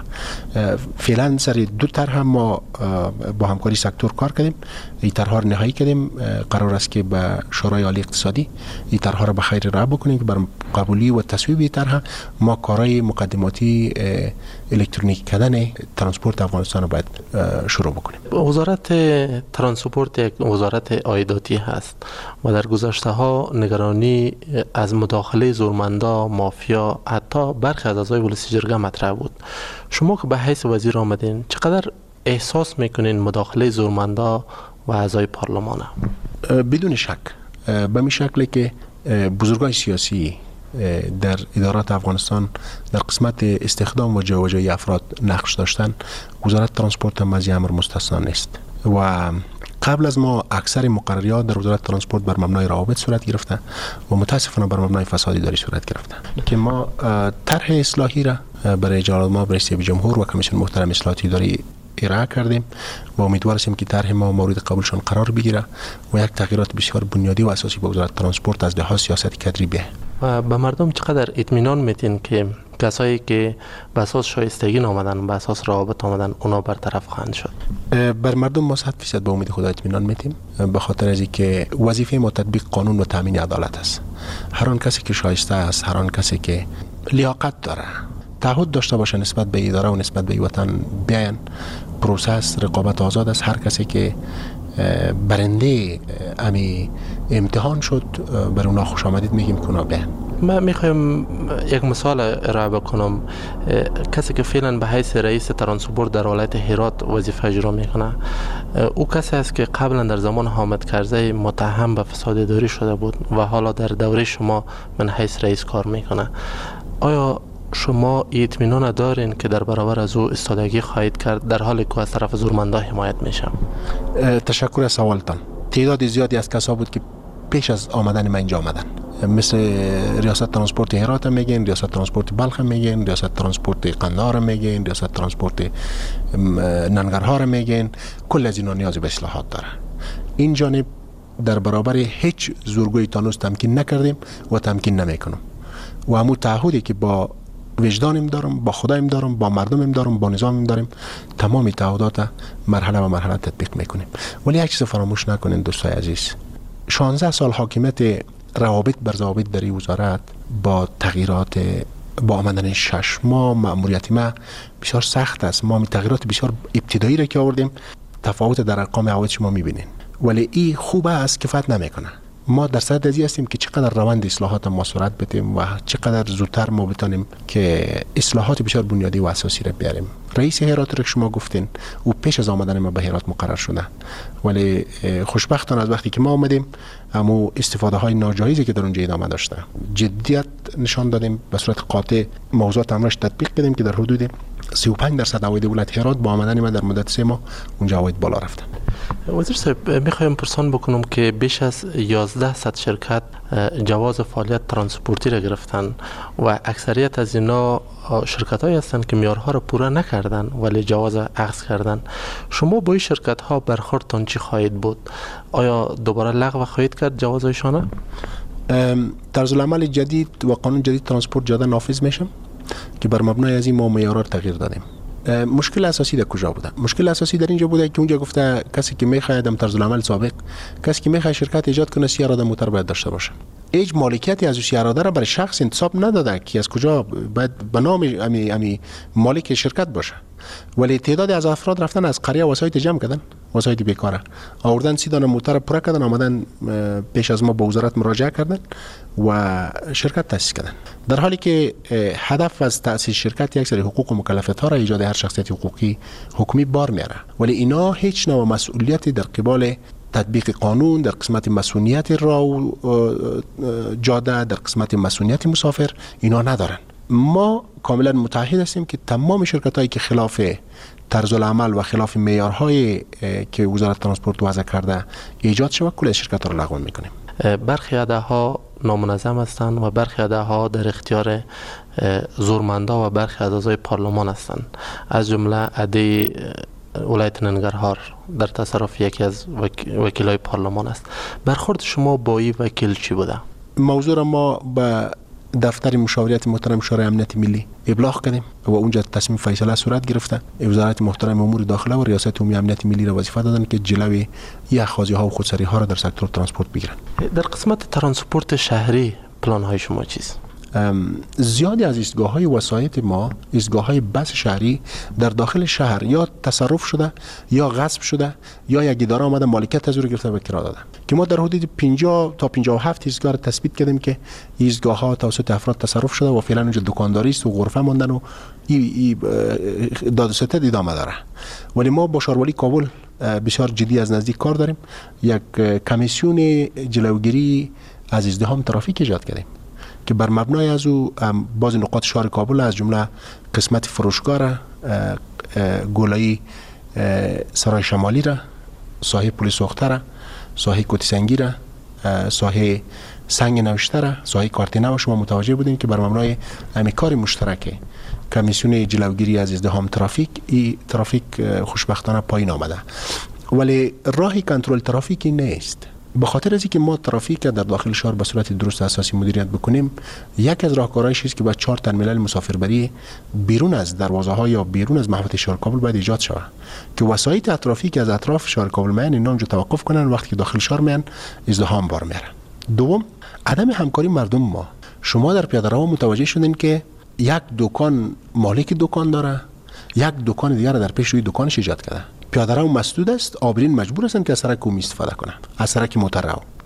فعلا سر 2 طرح ما با همکاری سکتور کار کردیم، این طرح‌ها رو نهایی کردیم. قرار است که به شورای عالی اقتصادی این طرح‌ها رو به خیر راه بکنیم که بر قبولی و تصویب این طرح ما کارهای مقدماتی الکترونیکی کردن ترانسپورت افغانستان رو باید شروع بکنیم. وزارت ترانسپورت یک وزارت عایداتی هست و در گذشته‌ها نگرانی از مداخله زورمندا، مافیا، حتی برخی از اعضای ولسی جرگه مطرح بود. شما که به حیث وزیر آمدین چقدر احساس میکنین مداخله زورمندا و اعضای پارلمان؟ بدون شک به می شکلی که بزرگان سیاسی در ادارات افغانستان در قسمت استخدام و جابجایی افراد نقش داشتن، وزارت ترانسپورت هم از این امر مستثنا نیست و قبل از ما اکثر مقرریات در وزارت ترانسپورت بر مبنای روابط صورت گرفته و متاسفانه بر مبنای فساد اداری صورت گرفته که ما طرح اصلاحی را برای جلال ما رئیس جمهور و کمیسیون محترم اصلاحات اداری ارائه کردیم و امیدوار هستیم که طرح ما مورد قبولشان قرار بگیره و یک تغییرات بسیار بنیادی و اساسی به وزارت ترانسپورت از لحاظ سیاست کادری بیه. و به مردم چقدر اطمینان میتین که کسایی که به اساس شایستگی آمدن، به اساس روابط آمدن، اونا برطرف خواهند شد؟ بر مردم ما 100% به امید خدا اطمینان میتیم، به خاطر از اینکه وظیفه ما تطبیق قانون و تامین عدالت است. هر آن کسی که شایسته است، هر آن کسی که لیاقت داره، تعهد داشته باشه نسبت به اداره و نسبت به وطن، بیاین. پروسس رقابت آزاد است. هر کسی که برنده امی امتحان شد بر اونا خوش آمدید میگیم که اونا بیاین. من میخوایم یک مثال ارائه بکنم. کسی که فعلا به حیث رئیس ترانسپورت در ولایت هرات وظیفه اجرا میکنه، او کسی است که قبلا در زمان حامد کرزی متهم به فساد اداری شده بود و حالا در دوره شما من حیث رئیس کار میکنه. آیا شما اطمینان دارین که در برابر از او ایستادگی خواهید کرد در حالی که از طرف زورمندا حمایت میشم؟ تشکر از سوالتان. تعداد زیادی از کسا بود که پیش از آمدن من اینجا آمدن، مثل ریاست ترانسپورت هرات میگن، ریاست ترانسپورت بلخ میگن، ریاست ترانسپورت قندهار میگن، ریاست ترانسپورت ننگرهار میگن. کل از اینا نیاز به اصلاحات داره. این جانب در برابر هیچ زورگوی تانوس تمکین نکردیم و تمکین نمیکنم و همون تعهدی که با وجدانم دارم، با خدایم دارم، با مردمم دارم، با نظامم دارم، تمام تعهدات مرحله و مرحله تطبیق میکنیم. ولی یک چیز فراموش نکنین دوستای عزیز، 16 سال حاکمیت روابط بر ضوابط در این وزارت با تغییرات، با آمدن 6 ماه مأموریت ما بسیار سخت است. ما تغییرات بسیار ابتدایی را که آوردیم، تفاوت در ارقام عوایض شما میبینین، ولی این خوبه است کفایت نمیکنه. ما در صدد ازی هستیم که چقدر روند اصلاحات ما سرعت بدیم و چقدر زودتر ما بتونیم که اصلاحات بسیار بنیادی و اساسی را بیاریم. رئیس هرات را شما گفتین او پیش از آمدن ما به هرات مقرر شده، ولی خوشبختانه از وقتی که ما آمدیم همو استفاده های ناجایزی که در اونجا ادامه داشته جدیت نشان دادیم، به صورت قاطع موضوعات امرش تطبیق کردیم که در حدود 35% عواید ولایت هرات با آمدن ما در مدت 3 ماه اونجا عواید بالا رفتن. وزیر صاحب، میخوایم پرسان بکنم که بیش از 1100 شرکت جواز فعالیت ترانسپورتی را گرفتن و اکثریت از اینا شرکت هایی هستند که معیارها را پورا نکردن ولی جواز اخذ کردن. شما با این شرکت ها برخوردتان چی خواهید بود؟ آیا دوباره لغو خواهید کرد جوازایشان؟ طرز العمل جدید و قانون جدید ترانسپورت جدا نافذ میشم که بر مبنای از این ما معیارها را تغییر دادیم. مشکل اساسی در کجا بوده؟ مشکل اساسی در اینجا بوده که اونجا گفته کسی که میخواد در طرز العمل سابق، کسی که میخواد شرکت ایجاد کنه 30 اراده موتور باید داشته باشه. هیچ مالکیتی از 30 اراده را برای شخص انتصاب نداده که از کجا باید به نام مالک شرکت باشه. ولی تعدادی از افراد رفتن از قریه وسایت جمع کردن، وسایت بیکاره آوردن 30 دانه موتور پر کردن، آمدن پیش از ما به وزارت مراجعه کردن و شرکت تأسیس کردن، در حالی که هدف از تأسیس شرکت یک سری حقوق و مکلفیت ها را ایجاد هر شخصیت حقوقی حکومی بار میاره، ولی اینا هیچ نوع مسئولیتی در قبال تطبیق قانون در قسمت مسئولیت راه جاده، در قسمت مسئولیت مسافر اینا ندارن. ما کاملا متعهد هستیم که تمام شرکت هایی که خلاف طرز العمل و خلاف معیارهای که وزارت ترانسپورت وضع کرده ایجاد شود کل شرکت ها را لغو میکنیم. برخی ادعاها نامنظم هستند و برخی ادعاها در اختیار زورمندا و برخی از اعضای پارلمان هستند، از جمله ادعای ولایت ننگرهار در تصرف یکی از وکیلای پارلمان است. برخورد شما با این وکیل چی بوده؟ موضوع را ما به دفتر مشاوریت محترم شورای امنیت ملی ابلاغ کردیم و اونجا تصمیم فیصله صورت گرفته. وزارت محترم امور داخله و ریاست عمومی امنیت ملی را وظیفه دادن که جلوی اخاذی ها و خودسری ها را در سکتور ترانسپورت بگیرن. در قسمت ترانسپورت شهری پلان های شما چیست؟ زیادی از ایستگاه های وسایط ما، ایستگاه های بس شهری در داخل شهر یا تصرف شده یا غصب شده یا یک اداره آمده مالکیت از او گرفته و کرا داده، که ما در حدود 50 تا 57 ایستگاه را تثبیت کردیم که ایستگاه ها توسط افراد تصرف شده و فعلا اونجا دکانداری است و غرفه ماندن و داد و ستد ادامه داره. ولی ما با شاروالی کابل بسیار جدی از نزدیک کار داریم. یک کمیسیون جلوگیری از ازدحام ترافیک ایجاد کردیم که بر مبنای از او بعضی نقاط شهر کابل از جمله قسمت فروشگاه را، گولایی سرای شمالی را، ساحه پلیس اخته را، ساحه کوتی سنگی را، ساحه سنگ نوشته را، ساحه کارتینه شما متوجه بودین که بر مبنای همین کار مشترک کمیسیون جلوگیری از ازدحام ترافیک خوشبختانه پایین آمده. ولی راهی کنترل ترافیکی نیست. به خاطر از اینکه ما ترافیک در داخل شهر به صورت درست اساسی مدیریت بکنیم، یک از راهکارهایش است که با 4 تن ملل مسافربری بیرون از دروازه ها یا بیرون از محوطه شهر کابل باید ایجاد شود که وسایط ترافیک از اطراف شهر کابل میان اینا اونجا توقف کنن، وقتی که داخل شهر میان ازدحام بار میارن. دوم، عدم همکاری مردم. ما شما در پیاده رو متوجه شدین که یک دکان مالک دکان داره، یک دکان دیگر در پیش روی دکانش ایجاد کرده. پیاده رو مسدود است، عابرین مجبور هستند که از سرک عمومی استفاده کنند، از سرک موتر رو.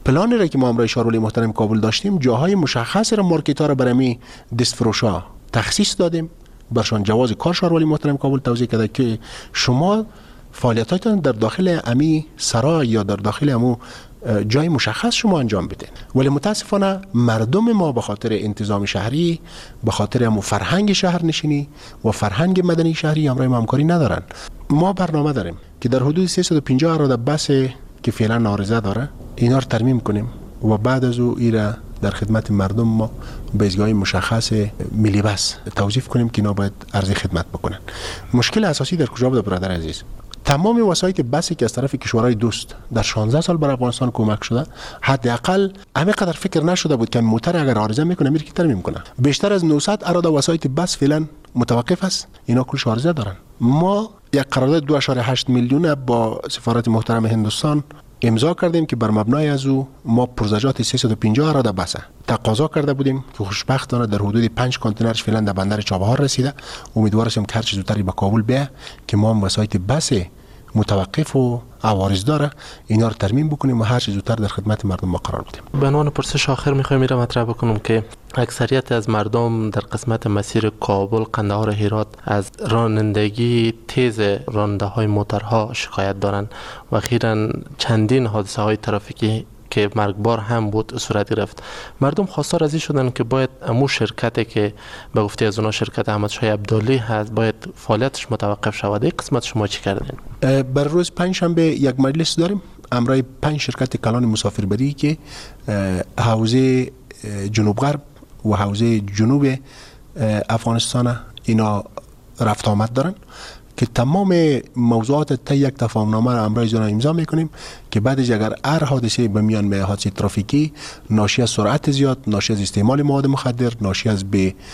پلانی را که ما امروز شارولی محترم کابل داشتیم جاهای مشخص را مارکت ها را برای دستفروشا تخصیص دادیم، برشان جواز کار شارولی محترم کابل توضیح کرده که شما فعالیتاتون در داخل امی سرای یا در داخل امو جای مشخص شما انجام بدین. ولی متاسفانه مردم ما به خاطر انتظام شهری، به خاطر امو فرهنگ شهرنشینی و فرهنگ مدنی شهری امروز همکاری ندارن. ما برنامه داریم که در حدود 350 اراده بس که فعلا نارضا داره اینا رو ترمیم کنیم و بعد از او ایرا در خدمت مردم ما به ایستگاه مشخص ملی بس توظیف کنیم که اینا باید عرض خدمت بکنن. مشکل اساسی در کجا بود برادر عزیز؟ تمام وسایط بسی که از طرف کشورهای دوست در 16 سال بر افغانستان کمک شده حداقل همینقدر فکر نشده بود که موتر اگر عارضه میکنه میره که ترمیم کنه. بیشتر از 900 اراده وسایط بس فعلا متوقف است، اینا کلش عارضه دارن. ما یک قرارداد 2.8 میلیون با سفارت محترم هندوستان امضا کردیم که بر مبنای از او ما پرزجات 350 اراده بس تقاضا کرده بودیم که خوشبختانه در حدود 5 کانتینرش فعلا در بندر چابهار رسیده. امیدوار هستیم که هر چه زودتر به کابل بیاد که ما هم وسایط بس متوقف و عوارض داره اینا رو ترمیم بکنیم و هر چه زودتر در خدمت مردم ما قرار بدیم. به عنوان پرسش آخر میخوایم میرم مطرح بکنم که اکثریت از مردم در قسمت مسیر کابل، قندهار، هرات از رانندگی تیز راننده های موترها شکایت دارن و اخیراً چندین حادثه های ترافیکی که مرگبار هم بود صورت گرفت. مردم خواستار از این شدن که باید امو شرکتی که به گفته از اونا شرکت احمد شاه عبدالی هست باید فعالیتش متوقف شود. این قسمت شما چی کردین؟ بر روز پنجشنبه یک مجلس داریم. امروز 5 شرکت کلان مسافربری که حوزه جنوب غرب و حوزه جنوب افغانستان اینا رفت آمد دارن که تمام موضوعات تا یک تفاهمنامه را امروز امضا میکنیم که بعدش اگر هر حادثه به میان به حادثه ترافیکی ناشی از سرعت زیاد، ناشی از استعمال مواد مخدر، ناشی از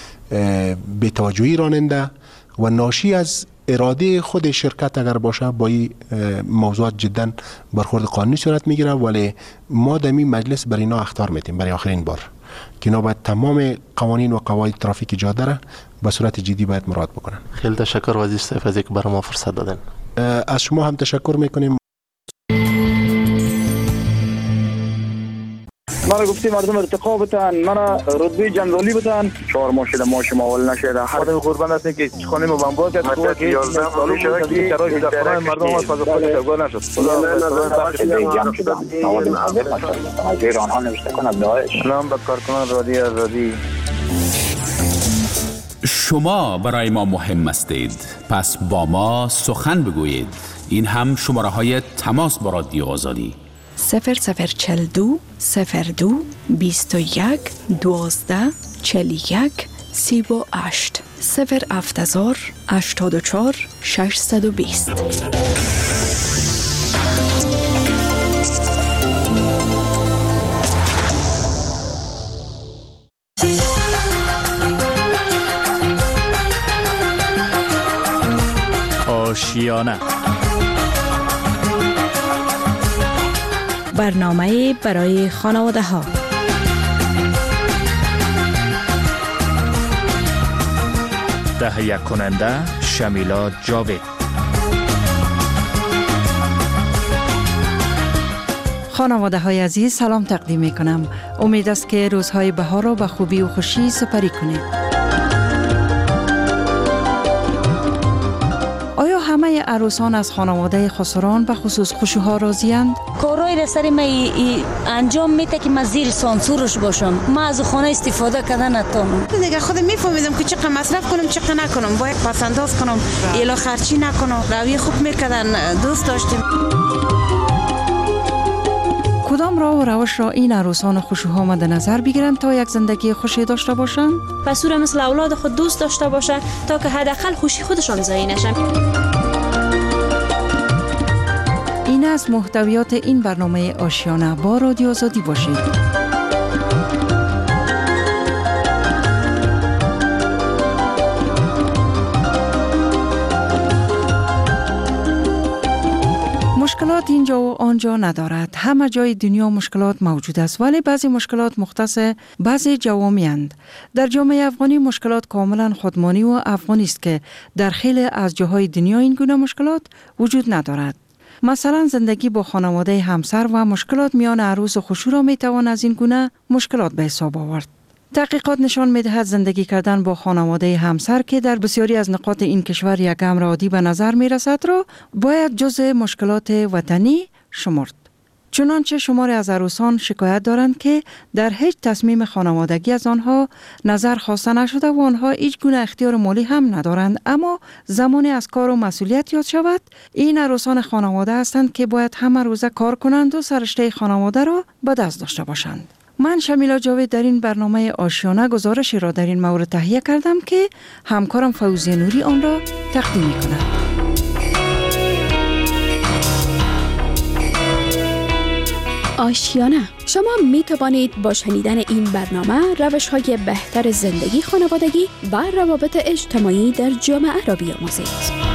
به توجهی راننده و ناشی از اراده خود شرکت اگر باشه با این موضوعات جدا برخورد قانونی صورت میگیره. ولی ما در این مجلس برای اینا اخطار میدیم برای آخرین بار که اینا باید تمام قوانین و قواعد ترافیک جاده را به صورت جدی باید مراعات بکنن. خیلی تشکر وزیر صاحب از اینکه برای ما فرصت دادن. از شما هم تشکر میکنیم. مرا گفتی مردم ارتقا بتن، مرا رتبه جنرالی بتن. 4 ماه شده ما شما اول نشده. خودم قربان هستم که خانه ما بمبار کرد که 11 سال شده که کرای دفتران مردم از فضا خود ترگاه نشد. خدا آنها نوشته کند داعش. سلام به کارکنان رادیو آزادی. شما برای ما مهم هستید، پس با ما سخن بگویید. این هم شماره های تماس با رادیو آزادی 0042 02 21 12 41 38 070 84 620. آشیانه برنامه برای خانواده ها. تهیه کننده شمیلا جاوید. خانواده های عزیز سلام تقدیم می کنم. امید است که روزهای بهار را به خوبی و خوشی سپری کنید. آیا همه عروسان از خانواده خسران به خصوص خشوها راضی‌اند؟ کارهای را سر من انجام میده که من زیر سانسورش باشم. من از خانه استفاده کردن نتونم. دیگه خودم میفهمیدم که چقدر مصرف کنم چقدر نکنم. باید پسنداز کنم، الا خرچی نکنم. روی خوب میکردن، دوست داشتیم. کدام راه و روش را این عروسان خشوها مد نظر بگیرند تا یک زندگی خوشی داشته باشند؟ پسور مثل اولاد خود دوست داشته باشند تا که حداقل خوشی خودشان ضایع نشن. این از محتویات این برنامه آشیانه. با رادیو آزادی باشید. مشکلات اینجا و آنجا ندارد. همه جای دنیا مشکلات موجود است، ولی بعضی مشکلات مختص بعضی جوامع‌اند. در جامعه افغانی مشکلات کاملا خودمانی و افغانی است که در خیلی از جاهای دنیا این گونه مشکلات وجود ندارد. مثلا زندگی با خانواده همسر و مشکلات میان عروس و خشو را میتوان از این گونه مشکلات به حساب آورد. تحقیقات نشان می‌دهد زندگی کردن با خانواده همسر که در بسیاری از نقاط این کشور یک امر عادی به نظر می‌رسد را باید جزء مشکلات وطنی شمرد. چنانچه شماری از عروسان شکایت دارند که در هیچ تصمیم خانوادگی از آنها نظر خواسته نشده و آنها هیچ گونه اختیار مالی هم ندارند، اما زمانی از کار و مسئولیت یاد شود این عروسان خانواده هستند که باید همه روزه کار کنند و سررشته خانواده را به دست داشته باشند. من شمیلا جاوید در این برنامه آشیانه گزارشی را در این مورد تهیه کردم که همکارم فوزیه نوری آن را تقدیم می‌کند. آشیانه. شما می توانید با شنیدن این برنامه روش‌های بهتر زندگی خانوادگی و روابط اجتماعی در جامعه را بیاموزید.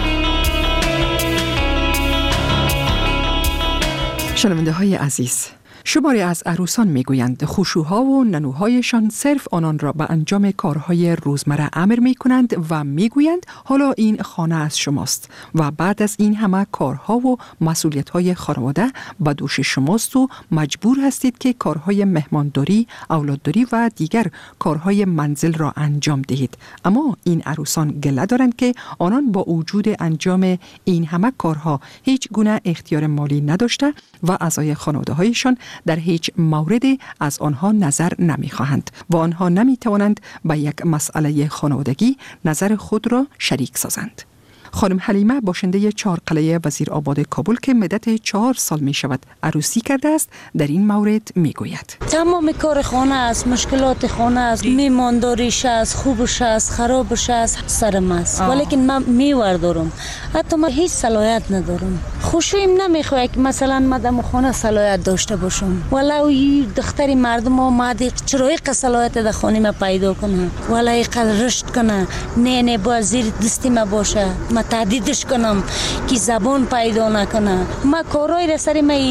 شنونده های عزیز، شماری از عروسان میگویند خشوها و ننوهایشان صرف آنان را به انجام کارهای روزمره امر می کنند و میگویند حالا این خانه از شماست و بعد از این همه کارها و مسئولیت‌های خانواده به دوش شماست و مجبور هستید که کارهای مهمانداری، اولادداری و دیگر کارهای منزل را انجام دهید. اما این عروسان گله دارند که آنان با وجود انجام این همه کارها هیچ گونه اختیار مالی نداشته و اعضای خانواده‌هایشان در هیچ موردی از آنها نظر نمی‌خواهند و آنها نمی‌توانند به یک مسئله خانوادگی نظر خود را شریک سازند. خانم حلیمه باشنده چهارقلعه وزیرآباد کابل که مدت 4 سال می شود عروسی کرده است در این مورد می گوید تمام کار خانه است، مشکلات خانه است، میمانداریش است، خوبش است، خرابش است، سرم است، ولیکن من میوردارم. حتی من هیچ صلاحیت ندارم. خوشویم نمیخواد که مثلا مدام خانه صلاحیت داشته باشم، ولو دختری مردم آمده چرا یک صلاحیت در خانه ما پیدا کنه، ولی اینقدر رشد کنه، نه با زیر دستی ما باشه، ما تهدیدش کنم که زبان پیدا نکنه. ما کارهای را سر ما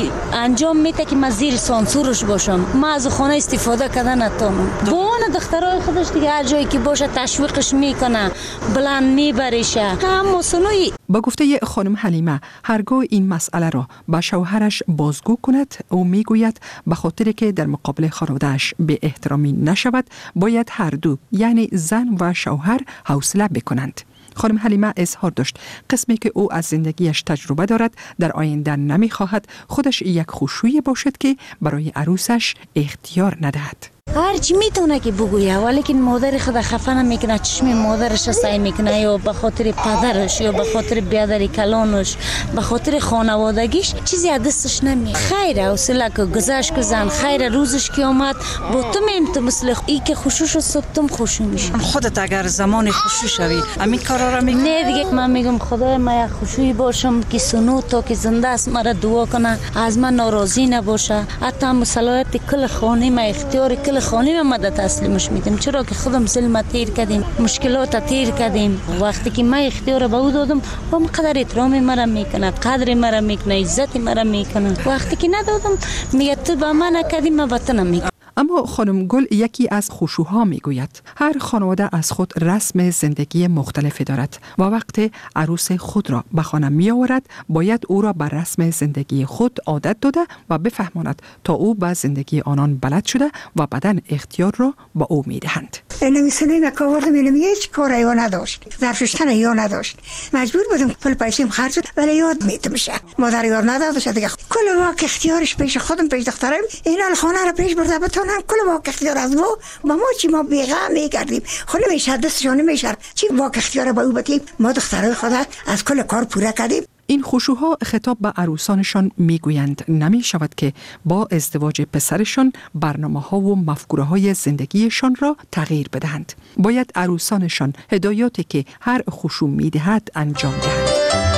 انجام میده که ما زیر سانسورش باشم، ما از خانه استفاده کردن نتونم. با اون دخترای خودش دیگه هر جایی که باشه تشویقش میکنه، بلند میبریشه. هم مسنوی. با گفته خانم حلیمه هرگاه این مسئله را با شوهرش بازگو کند او میگوید به خاطر که در مقابل خانواده‌اش به احترامی نشود باید هر دو یعنی زن و شوهر حوصله بکنند. خانم حلیمه اظهار داشت قسمی که او از زندگیش تجربه دارد در آینده نمیخواهد خودش یک خشویی باشد که برای عروسش اختیار ندهد. هرچی میتونه که بگویه، ولیکن مادر خود خفه نمیکنه، چشم مادرش سعی میکنه یا به خاطر پدرش یا به خاطر بیادری کلانش، به خاطر خانوادگیش چیزی از دستش نمیاد. خیر حوصله که گذشت که زن خیر روزش که آمد با تو تو مثل ای که خوشوش صبح تم خوشو میشه. خودت اگر زمان خوشو شوی همین کارا را میکنی؟ نه دیگه من میگم خدای من خوشویی باشم که سنو تا که زنده است مرا دعا کنه، از من ناراضی نباشه. حتی مصالحات کل خانه ما اختیار کل خانه ما مدد تسلیمش میدم، چرا که خودم ظلم تیر کردیم، مشکلات تیر کردیم. وقتی که من اختیار به او دادم با قدر احترام مرا میکنه، قدر مرا میکنه، عزت مرا میکنه. وقتی که ندادم میگه تو به من نکردی من به تو نمیکنم. اما خانم گل یکی از خشوها میگوید هر خانواده از خود رسم زندگی مختلفی دارد و وقتی عروس خود را به خانه می آورد باید او را بر رسم زندگی خود عادت داده و بفهماند تا او به زندگی آنان بلد شده و بعداً اختیار را با او می دهند. نمی‌سنی نکاوردم اینم هیچ کاری یا نداشت، ظرفشتن یا نداشت، مجبور بودم پول پیسیم خرج ولی یاد میتمشه. مادر یاد نداشت دیگه کل واقع اختیارش پیش خودم پیش دخترم اینا خانه را پیش برده بتونم کل واقع اختیار از ما چی ما بیغم میگردیم خود میشه دستشون نمیشه چی واقع اختیار با او بدیم ما دخترای خدا از کل کار پوره کردیم. این خشوها خطاب به عروسانشان میگویند نمی شود که با ازدواج پسرشان برنامه‌ها و مفکوره‌های زندگیشان را تغییر بدهند. باید عروسانشان هدایاتی که هر خشو میدهد انجام دهند.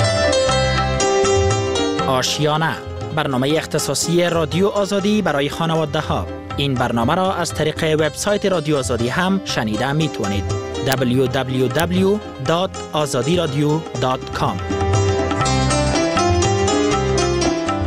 آشیانه، برنامه اختصاصی رادیو آزادی برای خانواده ها. این برنامه را از طریق وبسایت رادیو آزادی هم شنیده می توانید. www.azadiradio.com.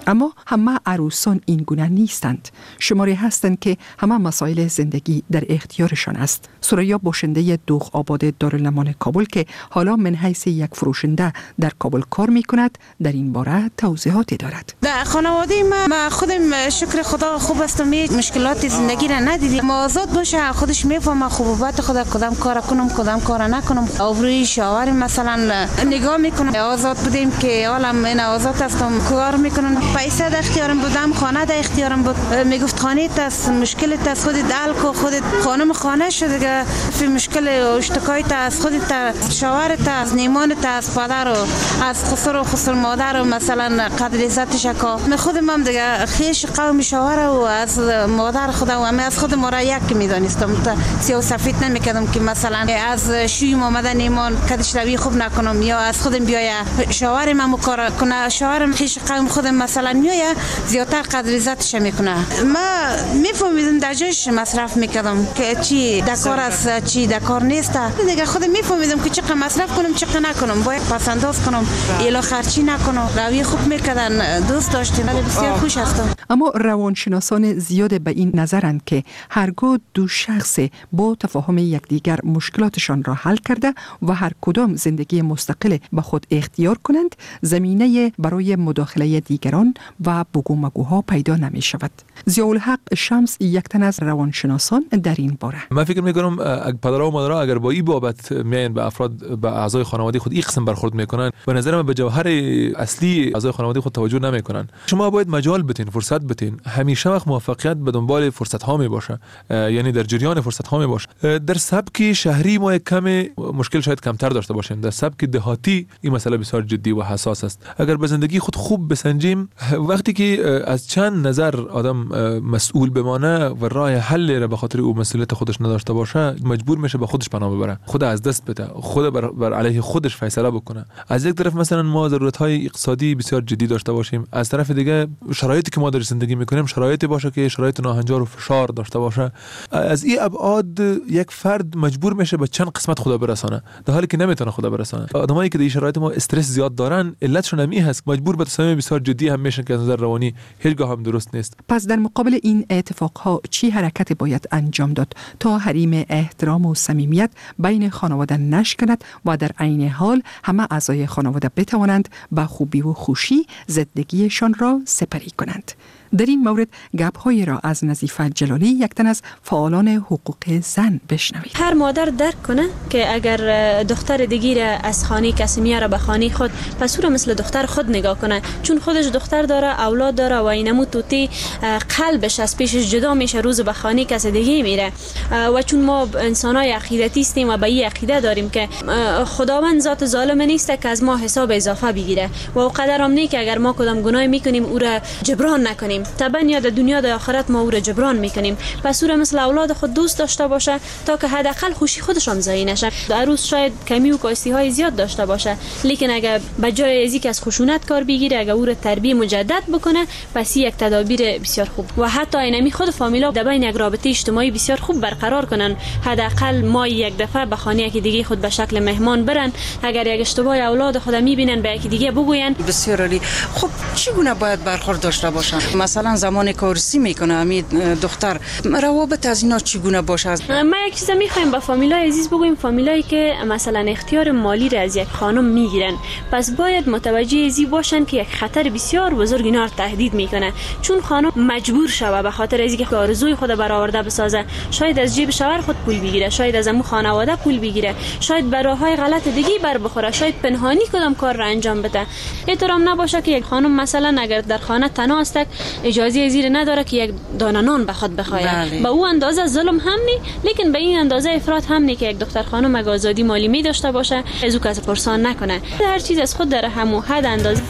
اما همه عروسان این گونه نیستند. شماری هستند که همه مسائل زندگی در اختیارشان است. ثریا باشنده دوغ آباد دارالمان کابل که حالا من حیث یک فروشنده در کابل کار می کند در این باره توضیحاتی دارد. در خانواده ما خودم شکر خدا خوب است، مشکلات زندگی را ندیدیم. آزاد باشه خودش میفهمه خوبیت خدا، کدام کار کنم کدام کار نکنم. آبروی شوهر مثلا نگاه میکنم. آزاد بودیم که حالا من آزاد هستم، کار میکنم، پیسه در اختیارم بودم، خانه در اختیارم بود. میگفت خانه است، مشکلت است، خودت حل کن، خودت خانم خانه شد دیگه. فی مشکل اشتکایت است، خودت شوهرت است، نیمانت است، پدر و از خسر مادر و مثلا قدر عزتش کا. من خودم هم دیگه خیش قوم شوهر و از مادر خودم و من از خودم را یک میدانستم. سیاه و سفید نمیکردم که مثلا از شویم آمده نیمان کدش روی خوب نکنم یا از خودم بیاید شوهرم هم کار کنه، شوهرم خیش قوم خودم مثلا میاید زیادتر قدر عزتش میکنه. ما میفهمیدم در جایش مصرف میکردم که چی دکار است چی دکار نیست. دیگه خودم میفهمیدم که چقدر مصرف کنم چقدر نکنم، باید پسنداز کنم، الا خرچی نکنم. روی خوب میکردن، دوست داشتیم، بسیار خوش هستم. اما روانشناسان زیاد به این نظرند که هرگاه دو شخص با تفاهم یکدیگر مشکلاتشان را حل کرده و هر کدام زندگی مستقل به خود اختیار کنند، زمینه برای مداخله دیگران و بگومگوها پیدا نمی شود. ضیاءالحق شمس یک تن از روانشناسان در این باره. من فکر میکنم پدرها و مادرها اگر با این بابت میاین به افراد به اعضای خانواده خود این قسم برخورد میکنن، به نظر من به جوهر اصلی اعضای خانواده خود توجه نمیکنن. شما باید مجال بدین، فرصت بدین. همیشه وقت موفقیت به دنبال فرصت ها می باشه، یعنی در جریان فرصت ها می باشه. در سبک شهری ما یک کم مشکل شاید کمتر داشته باشیم. در سبک دهاتی این مسئله بسیار جدی و حساس است. اگر به زندگی خود خوب بسنجیم، وقتی که از چند نظر آدم مسئول بمانه و راه حل را به خاطر او مسئولیت خودش نداشته باشه، مجبور میشه به خودش پناه ببره، خود از دست بده، خود بر علیه خودش فیصله بکنه. از یک طرف مثلا ما ضرورت‌های اقتصادی بسیار جدی داشته باشیم، از طرف دیگه شرایطی که ما در زندگی میکنیم شرایطی باشه که شرایط ناهنجار و فشار داشته باشه. از این ابعاد یک فرد مجبور میشه به چند قسمت خدا برسانه، در حالی که نمیتونه خدا برسانه. آدمایی که در این شرایط ما استرس زیاد دارن، علتشون همین هست، مجبور به تصمیم بسیار جدی هم میشن که از نظر روانی هیچگاه هم درست نیست. پس در مقابل این اتفاقها چی حرکتی باید انجام داد تا حریم احترام و صمیمیت بین خانواده نشکند و در عین حال همه اعضای خانواده بتوانند با خوبی و خوشی زندگیشان را سپری کنند؟ در این مورد گپ‌هایی را از نظیفه جلالی، یک تن از فعالان حقوق زن، بشنوید. هر مادر درک کنه که اگر دختر دیگه از خانه کسی میاره به خانه خود، پس او را مثل دختر خود نگاه کنه، چون خودش دختر داره، اولاد داره و اینمو توتی قلبش از پیشش جدا میشه، روز به خانه کسی دیگه میره. و چون ما انسانای عقیدتی هستیم و به این عقیده داریم که خداوند ذات ظالم نیست که از ما حساب اضافه بگیره و قدرم نه که اگر ما کدام گناه میکنیم او را جبران نکنیم. طبعا یا در دنیا در آخرت ما او را جبران میکنیم. پس او را مثل اولاد خود دوست داشته باشه تا که حداقل خوشی خودشان ضایع نشه. عروس شاید کمی و کاستی های زیاد داشته باشه، لیکن اگر بجای ازی که از خشونت کار بگیره، اگر او را تربیت مجدد بکنه، پس یک تدابیر بسیار خوب و حتی اینمی خود فامیلا در بین یک رابطه اجتماعی بسیار خوب برقرار کنن. حداقل ما یک دفعه به خانه یکی دیگه خود به شکل مهمان برن، اگر یک اشتباه اولاد خود میبینن به یکی دیگه بگوین. بسیار عالی. خب چگونه باید برخورد داشته باشن؟ مثلا زمان کارسی میکنه امید دختر، روابط از اینا چگونه باشه؟ ما یک چیز میخوایم با فامیلای عزیز بگویم، فامیلایی که مثلا اختیار مالی را از یک خانم میگیرن، پس باید متوجه ازی باشن که یک خطر بسیار بزرگ اینا را تهدید میکنه، چون خانم مجبور شوه به خاطر از اینکه آرزوی خود برآورده بسازه، شاید از جیب شوهر خود پول بگیره، شاید از عمو خانواده پول بگیره، شاید به راههای غلط دیگه بر بخوره، شاید پنهانی کدام کار را انجام بده. احترام نباشه که یک خانم مثلا اگر در خانه تنها است اجازه زیر نداره که یک دانه نان به خود بخواه. به او اندازه ظلم هم نی، لیکن به این اندازه افراط هم نی که یک دختر خانم اگه آزادی مالی می داشته باشه از او کس پرسان نکنه. هر چیز از خود در همو حد اندازه.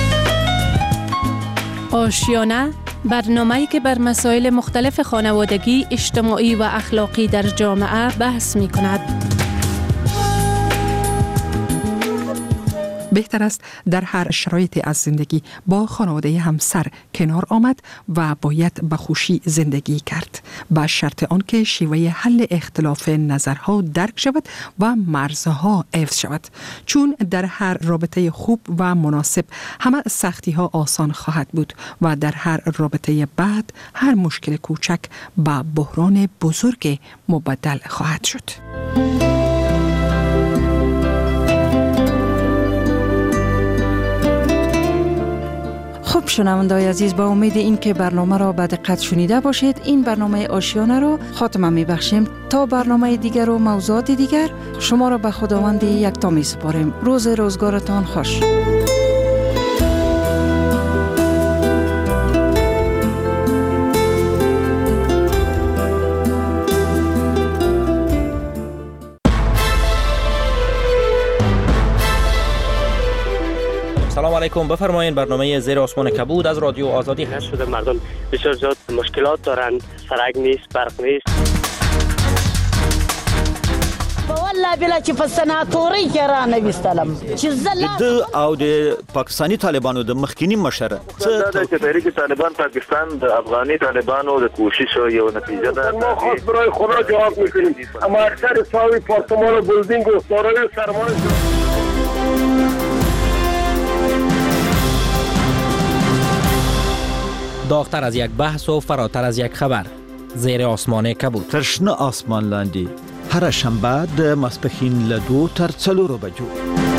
آشیانه، برنامه‌ای که بر مسائل مختلف خانوادگی، اجتماعی و اخلاقی در جامعه بحث می کند. بهتر است در هر شرایطی از زندگی با خانواده همسر کنار آمد و باید به خوشی زندگی کرد، با شرط آنکه شیوه حل اختلاف نظرها درک شود و مرزها حفظ شود، چون در هر رابطه خوب و مناسب همه سختی ها آسان خواهد بود و در هر رابطه بعد هر مشکل کوچک به بحران بزرگ مبدل خواهد شد. خب شنونده‌های عزیز، با امید این که برنامه را به دقت شنیده باشید، این برنامه آشیانه را خاتمه می‌بخشیم. تا برنامه دیگر و موضوعات دیگر شما را به خداوند یکتا می‌سپاریم. روز روزگارتان خوش. سلام علیکم. بفرمایید. برنامه زیر آسمان کبود از رادیو آزادی هست. شده مردم بسیار زیاد مشکلات دارند، سرک نیست، برق نیست. والله بلا چې په سناتوري کې را نویستلم چې د او د پاکستانی طالبانو د مخکینی مشر دا چې تحریک طالبان پاکستان د افغاني طالبانو د کوشش یو نتیجه ده. ما خاص برای خدا جواب میکنیم، اما اکثر ساوی پارتمان و بلدینگ و دارای سرمایه داغتر از یک بحث و فراتر از یک خبر. زیر آسمان کبود. ترشنه آسمان لاندی هر شنبه د ماسپښین له 2 تر 4 بجو.